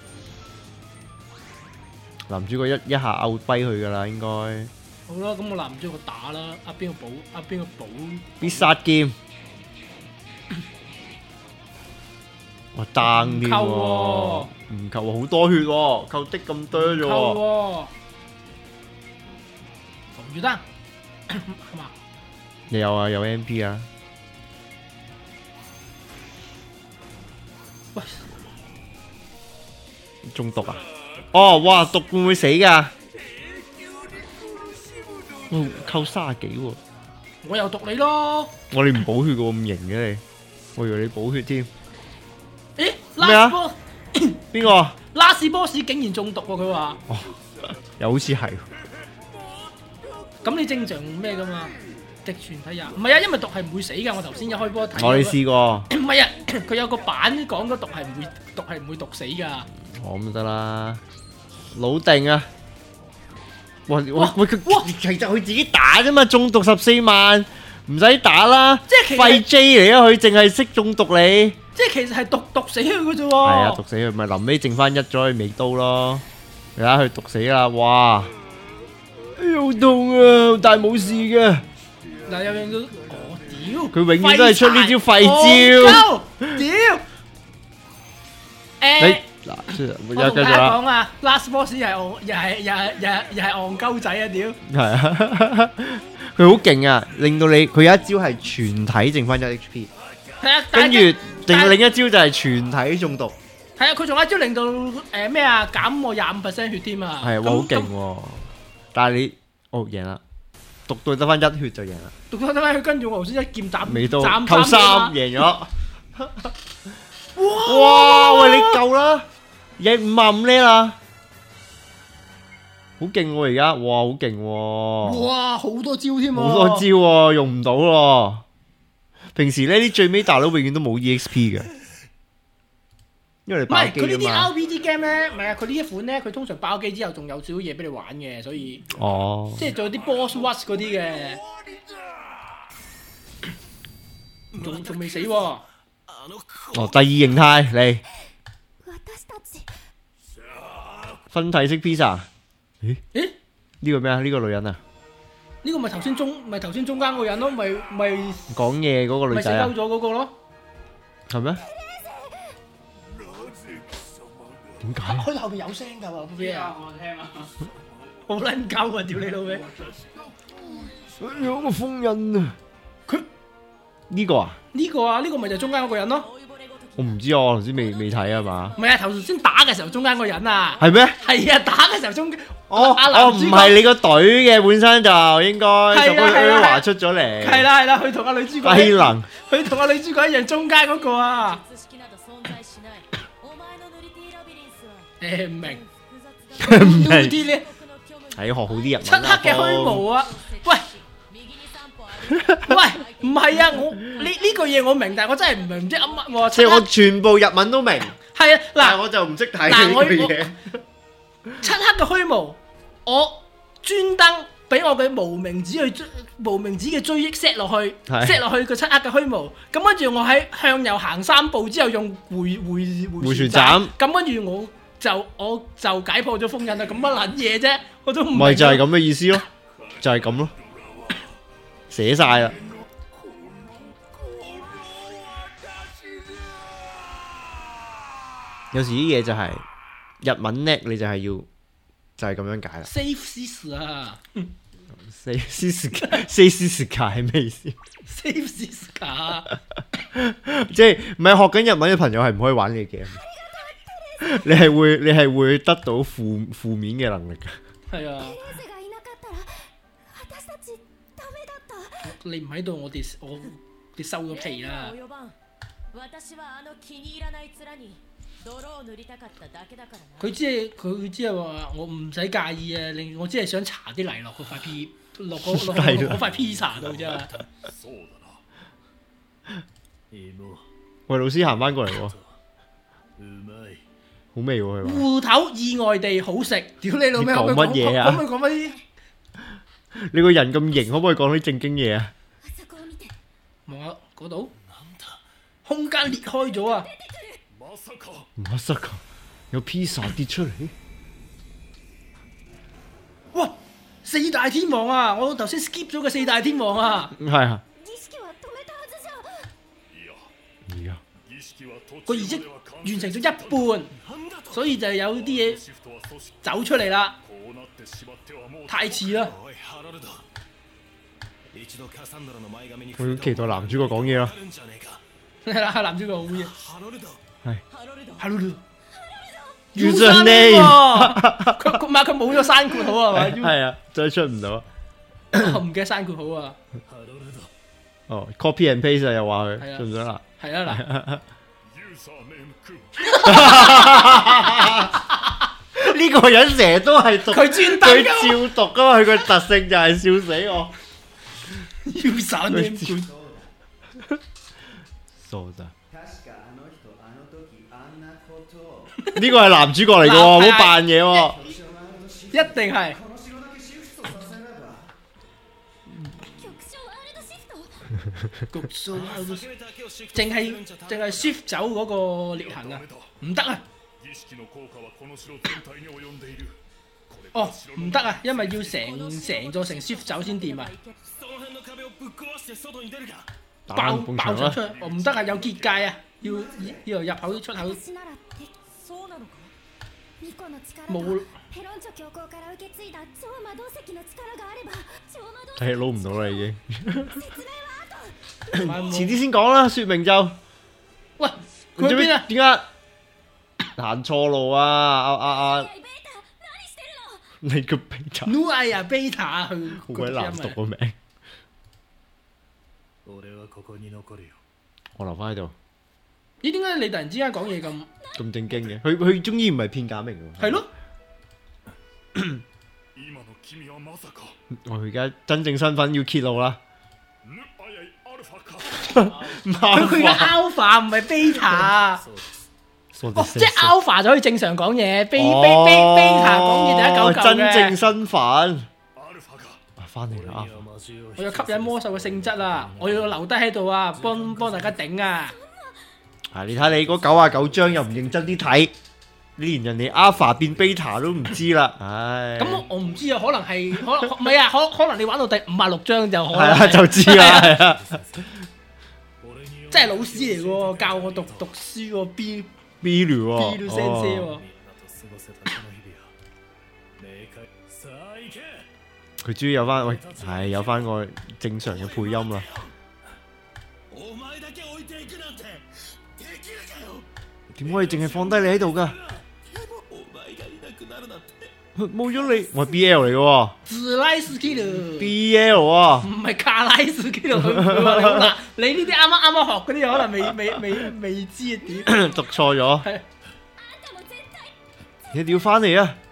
男主角一一下 out 跛佢噶啦，應該。 好啦，咁我男主角打啦，呃邊個補？呃邊個補？ 必殺劍。哇，爭添喎，唔扣喎，好多血喎，扣的咁多啫扣喎。 喎！防住單係嘛？ 你有啊，有 M P 啊。 喂， 中毒啊！哦，哇，毒會唔會死㗎？哦，扣卅幾喎。 我又毒你咯！ 我哋唔補血嘅喎，咁型嘅你，我以為你補血添。 誒咩啊 ，last boss 邊個 ？last boss 竟然中毒喎！佢話。 又好似係。 咁你正常咩噶嘛？敵全體廿，唔係啊，因為毒係唔會死噶。我頭先一開波睇， 我哋試過。 唔係啊，佢有個版講嗰毒係唔會毒係唔會毒死噶。 我咁就得啦，老定啊！喂喂喂，佢其實佢自己打啫嘛，中毒十四萬，唔使打啦。 即係其實廢 J 嚟啊！佢淨係識中毒你。 即係其實係毒毒死佢嘅啫喎。 係啊，毒死佢咪臨尾剩翻一咗佢尾刀咯。你睇佢毒死啦，哇！好痛啊，但係冇事嘅。 嗱，有樣都我屌， 佢永遠都係出呢招廢招。屌！誒， 嗱，有我同大家繼續啦。 講啊 ，last boss 又係戇，又係又係又係又係戇鳩仔啊！屌， 係啊，佢好勁啊，令到你佢有一招係全體剩翻一 H P， 係啊， 跟住但係另另一招就係全體中毒。 係啊，佢仲有一招令到誒咩啊減我廿五 percent 血添啊！ 係，哇，好勁喎！但係你哦贏啦，毒到得翻一血就贏啦。 讀到點解佢跟住我頭先一劍斬未到斬扣三斬贏咗。哇！喂，你夠啦，贏五萬五呢啦，好勁喎而家，哇，好勁喎！ 哇，好多招添喎！ 好多招喎，用唔到咯。平時呢啲最尾大佬永遠都冇 E X P 嘅，因為你唔係爆機啊佢呢啲嘛。 R P G game 咧，唔係啊，佢呢一款咧，佢通常爆機之後仲有少少嘢俾你玩嘅，所以哦， 即係仲有啲 boss rush 嗰啲嘅，仲仲未死喎。 哦，第二形態嚟，分體式 pizza。咦？ 咦？ 呢個咩啊？呢個女人啊？ 呢個咪頭先中咪頭先中間嗰個人咯，咪咪講嘢嗰個女咪死仔啊鳩？咗嗰個咯。 係咩？點解？ 佢後邊有聲㗎喎，咩啊？ 我聽啊， 好撚鳩啊！屌你老味！ 有個封印啊！ 佢呢個啊？ 呢個啊，呢個咪就係中間嗰個人咯。 我唔知啊，我頭先未未睇啊嘛。 唔係啊，頭先打嘅時候中間嗰個人啊。 係咩？ 係啊，打嘅時候中間。 哦哦，唔係你個隊嘅本身就應該就佢華出咗嚟。 係啦係啦，佢同阿女主角。 低能。佢同阿女主角一樣，中間嗰個啊。誒唔明。 唔明。 啲咧。 係學好啲日文。 漆黑嘅虛無啊！喂。喂，唔係啊，我呢呢句嘢我明，但係我真係唔明唔知噏乜喎。 即係我全部日文都明。 係啊，嗱， 我就唔識睇呢句嘢。 漆黑嘅虛無，我專登俾我嘅無名指去追無名指嘅追憶 set 落去 ，set 落去個漆黑嘅虛無。咁跟住我喺向右行三步之後，用回回回旋斬。咁跟住我就我就解破咗封印啦。咁乜撚嘢啫？我都唔明。 咪就係咁嘅意思咯，就係咁咯。寫晒啦！有時啲嘢就係日文叻，你就係要就係咁樣解啦。 Safe Sister 啊 ，Safe Sister，Safe Sister 係咩意思 ？Safe Sister， 即係唔係學緊日文嘅朋友係唔可以玩呢個 game。你係會你係會得到負負面嘅能力㗎。 係啊。你唔喺度，我哋我哋收咗皮啦。佢只係佢只係話我唔使介意啊，令我只係想搽啲泥落嗰塊 P 落嗰落嗰塊 pizza 度啫。 喂，老師行翻過嚟喎，好味喎佢話。芋頭意外地好食，屌你老味！ 講乜嘢啊？ 可唔可以講翻啲？ 你個人咁型，可唔可以講啲正經嘢啊？ 望下嗰度，空間裂開咗啊！ まさか有披薩跌出嚟？ 哇！四大天王啊！我頭先 skip 咗個四大天王啊！ 係啊。 個儀式完成咗一半，所以就有啲嘢走出嚟啦。太遲啦！ 我要期待男主角講嘢啦。 係啦，男主角好嘢。 係。 Hello。 User name。佢佢唔係佢冇咗刪括號啊？係咪？ 係啊，再出唔到。 我唔記得刪括號啊。 哦 ，copy and paste 又話佢，信唔信啦？ 係啊嗱。 呢個人成日都係讀， 佢專登佢照讀噶嘛，佢個特性就係笑死我。 要手念佢， 傻咋？呢個係男主角嚟噶喎，唔好扮嘢喎。 一定係。淨係淨係 shift 走嗰個裂痕啊，唔得啊！哦，唔得啊，因為要成成座城 shift 走先掂啊！爆爆咗出去，哦唔得啊，有結界啊，要要入口出口冇。 係撈唔到啦已經。遲啲先講啦，說明就。 喂，佢去邊啊？ 點解行錯路啊？啊啊啊！你個 beta。 No 哎呀 beta 去。 好鬼難讀個名。我留翻喺度。 咦？點解你突然之間講嘢咁咁正經嘅？佢佢終於唔係片假名喎。 係咯。 我而家真正身份要揭露啦。 佢佢嘅 alpha 唔係 beta。哦，即係 alpha 就可以正常講嘢 ，beta 講嘢就一嚿嚿嘅。 真正身份。啊，翻嚟啦！ 我要吸引魔獸嘅性質啊！我要留低喺度啊，幫幫大家頂啊！ 啊，你睇你嗰九啊九章又唔認真啲睇。你連人哋 Alpha 變 Beta 都唔知啦，唉！ 咁我唔知啊，可能係可能唔係啊，可可能你玩到第五啊六章就可能係啊，就知啦，係啊！ 真係老師嚟喎，教我讀讀書喎 ，B B 聊喎， B 聊先生喎。 佢終於有翻喂，係有翻個正常嘅配音啦。 點可以淨係放低你喺度㗎？冇咗你，我係 B L 嚟嘅喎。 自拉斯基咯 B L 啊， 唔係卡拉斯基咯。佢佢話你好難，你呢啲啱啱啱啱學嗰啲可能未未未未知啊點？ 讀錯咗。 係。 你哋要翻嚟啊！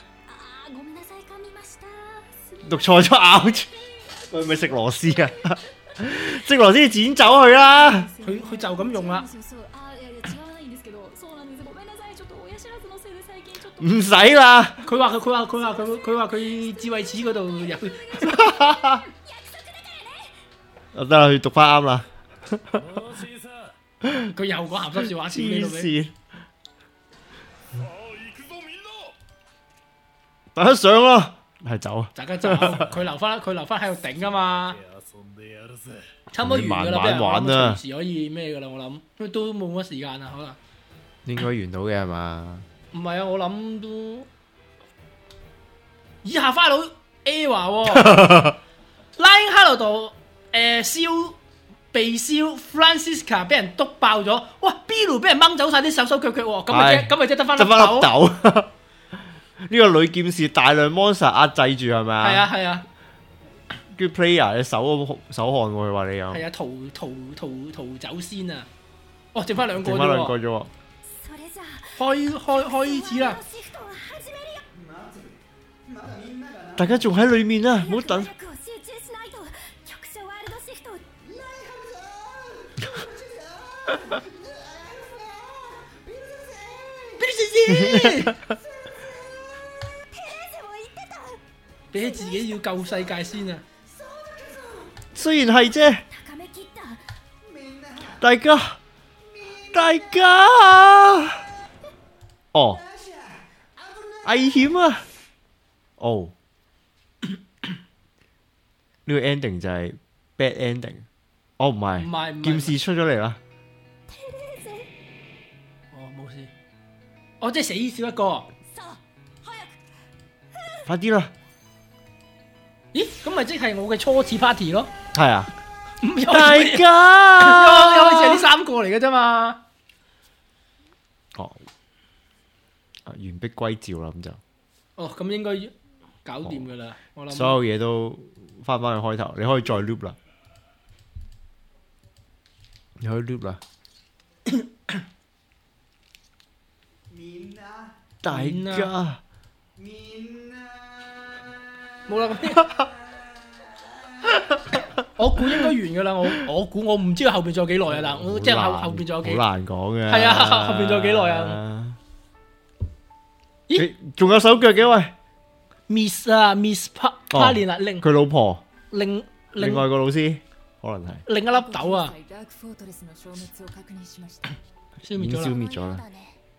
讀錯咗咬住，喂咪食螺絲啊！食螺絲剪走佢啦！ 佢佢就咁用啦。 唔使啦！ 佢話佢佢話佢話佢佢話佢智慧齒嗰度入。 得啦，佢讀翻啱啦。 佢又講鹹濕笑話先呢度俾。 大家上啦，係走啊！ 大家走，佢留翻佢留翻喺度頂啊嘛。差唔多完噶啦， 慢慢玩啦， 隨時可以咩噶啦，我諗，因為都冇乜時間啊，可能。 應該完到嘅係嘛？ 唔係啊，我諗都以下花佬 A 話喎 ，Line Hello 度誒燒被燒 ，Francisca 俾人篤爆咗，哇 B 路俾人掹走晒啲手手腳腳喎，咁咪即咁咪即得翻粒豆。 呢個女劍士大量 monster 壓制住係咪啊？ 係啊係啊。 跟住 player 你手手汗喎，佢話你有。 係啊，逃逃逃逃走先啊！哦，剩翻兩個啫喎。 剩翻兩個啫喎。 開開開始啦！ 大家仲喺裏面啊，唔好等。 俾自己要救世界先啊！ 雖然係啫，大家大家。哦，危險啊！哦，呢個 ending 就係 bad ending。哦，唔係， 唔係， 劍士出咗嚟啦。 哦，冇事。哦，即係死少一個。 快啲啦！ 咦，咁咪即係我嘅初次 party 咯？ 係啊， 大家一開始係呢三個嚟嘅啫嘛。 哦。完璧歸趙啦，咁就哦，咁應該搞掂噶啦，我諗所有嘢都翻返去開頭，你可以再 loop 啦，你可以 loop 啦。大家冇啦，咁我估應該完噶啦，我我估我唔知道後邊仲有幾耐啊，但係即係後後邊仲有幾好難講嘅， 係啊，後邊仲有幾耐啊？ 咦，仲有手腳嘅喂 ，Miss 啊 ，Miss Pa Palin 啊，另佢老婆， 另另外個老師可能係另一粒豆啊，消滅咗啦， 消滅咗啦。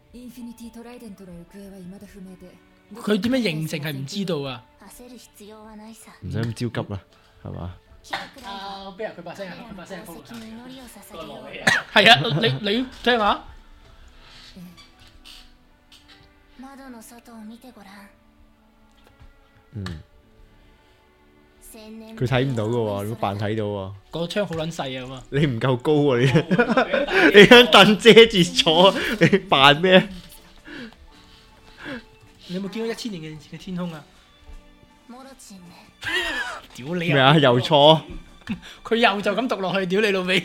佢點樣形成係唔知道啊？ 唔使咁焦急啦，係嘛？ 啊，俾人佢把聲啊，佢把聲係高佬晒，係啊，你你聽下。 嗯，佢睇唔到嘅喎，如果扮睇到喎。 個窗好撚細啊嘛！ 你唔夠高喎，你你張凳遮住坐，你扮咩？ 你有冇見過一千年嘅嘅天空啊？屌你咩啊？又錯？ 佢又就咁讀落去，屌你老味！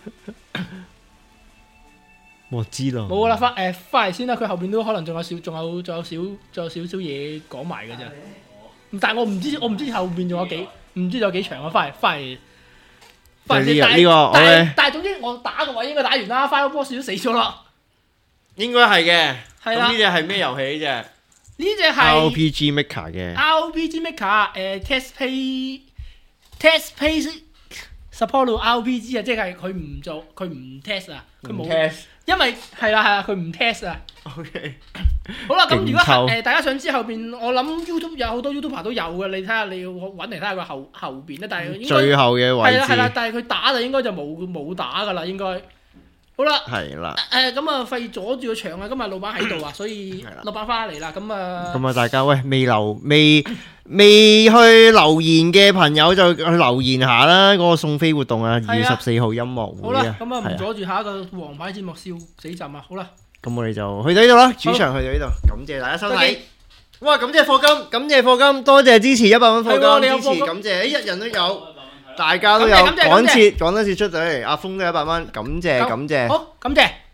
我知啦。 冇啦，翻誒翻嚟先啦。佢後邊都可能仲有少，仲有仲有少，仲有少少嘢講埋嘅啫。但係我唔知，我唔知後邊仲有幾，唔知仲有幾長啊！翻嚟翻嚟，翻嚟但係但係但係總之我打嘅位應該打完啦。Final Boss 都死咗啦， 應該係嘅。 係啦。 咁呢隻係咩遊戲呢隻？ 呢隻係 R P G Maker 嘅。 R P G Maker 誒 Test Pay Test Pay Support R P G 啊，即係佢唔做，佢唔 test 啊，佢冇 test。因為係啦係啦，佢唔 test 啊。OK。好啦，咁如果誒大家想知後邊，我諗 YouTube 有好多 YouTuber 都有嘅，你睇下你要揾嚟睇下佢後後邊咧，但係應該最後嘅位置係啦係啦，但係佢打就應該就冇冇打噶啦，應該。好啦。係啦。誒咁啊，費阻住個場啊！今日老闆喺度啊，所以老闆翻嚟啦，咁啊。 咁啊，大家喂未留未未去留言嘅朋友就去留言下啦，嗰個送飛活動啊，二月十四號音樂會啊。 好啦，咁啊唔阻住下一個黃牌節目笑死陣啊！好啦， 咁我哋就去到呢度啦，主場去到呢度，感謝大家收睇。哇！感謝課金，感謝課金，多謝支持一百蚊課金支持，感謝，誒一人都有，大家都有，趕切趕得切出嚟，阿峰都一百蚊，感謝感謝， 好感謝。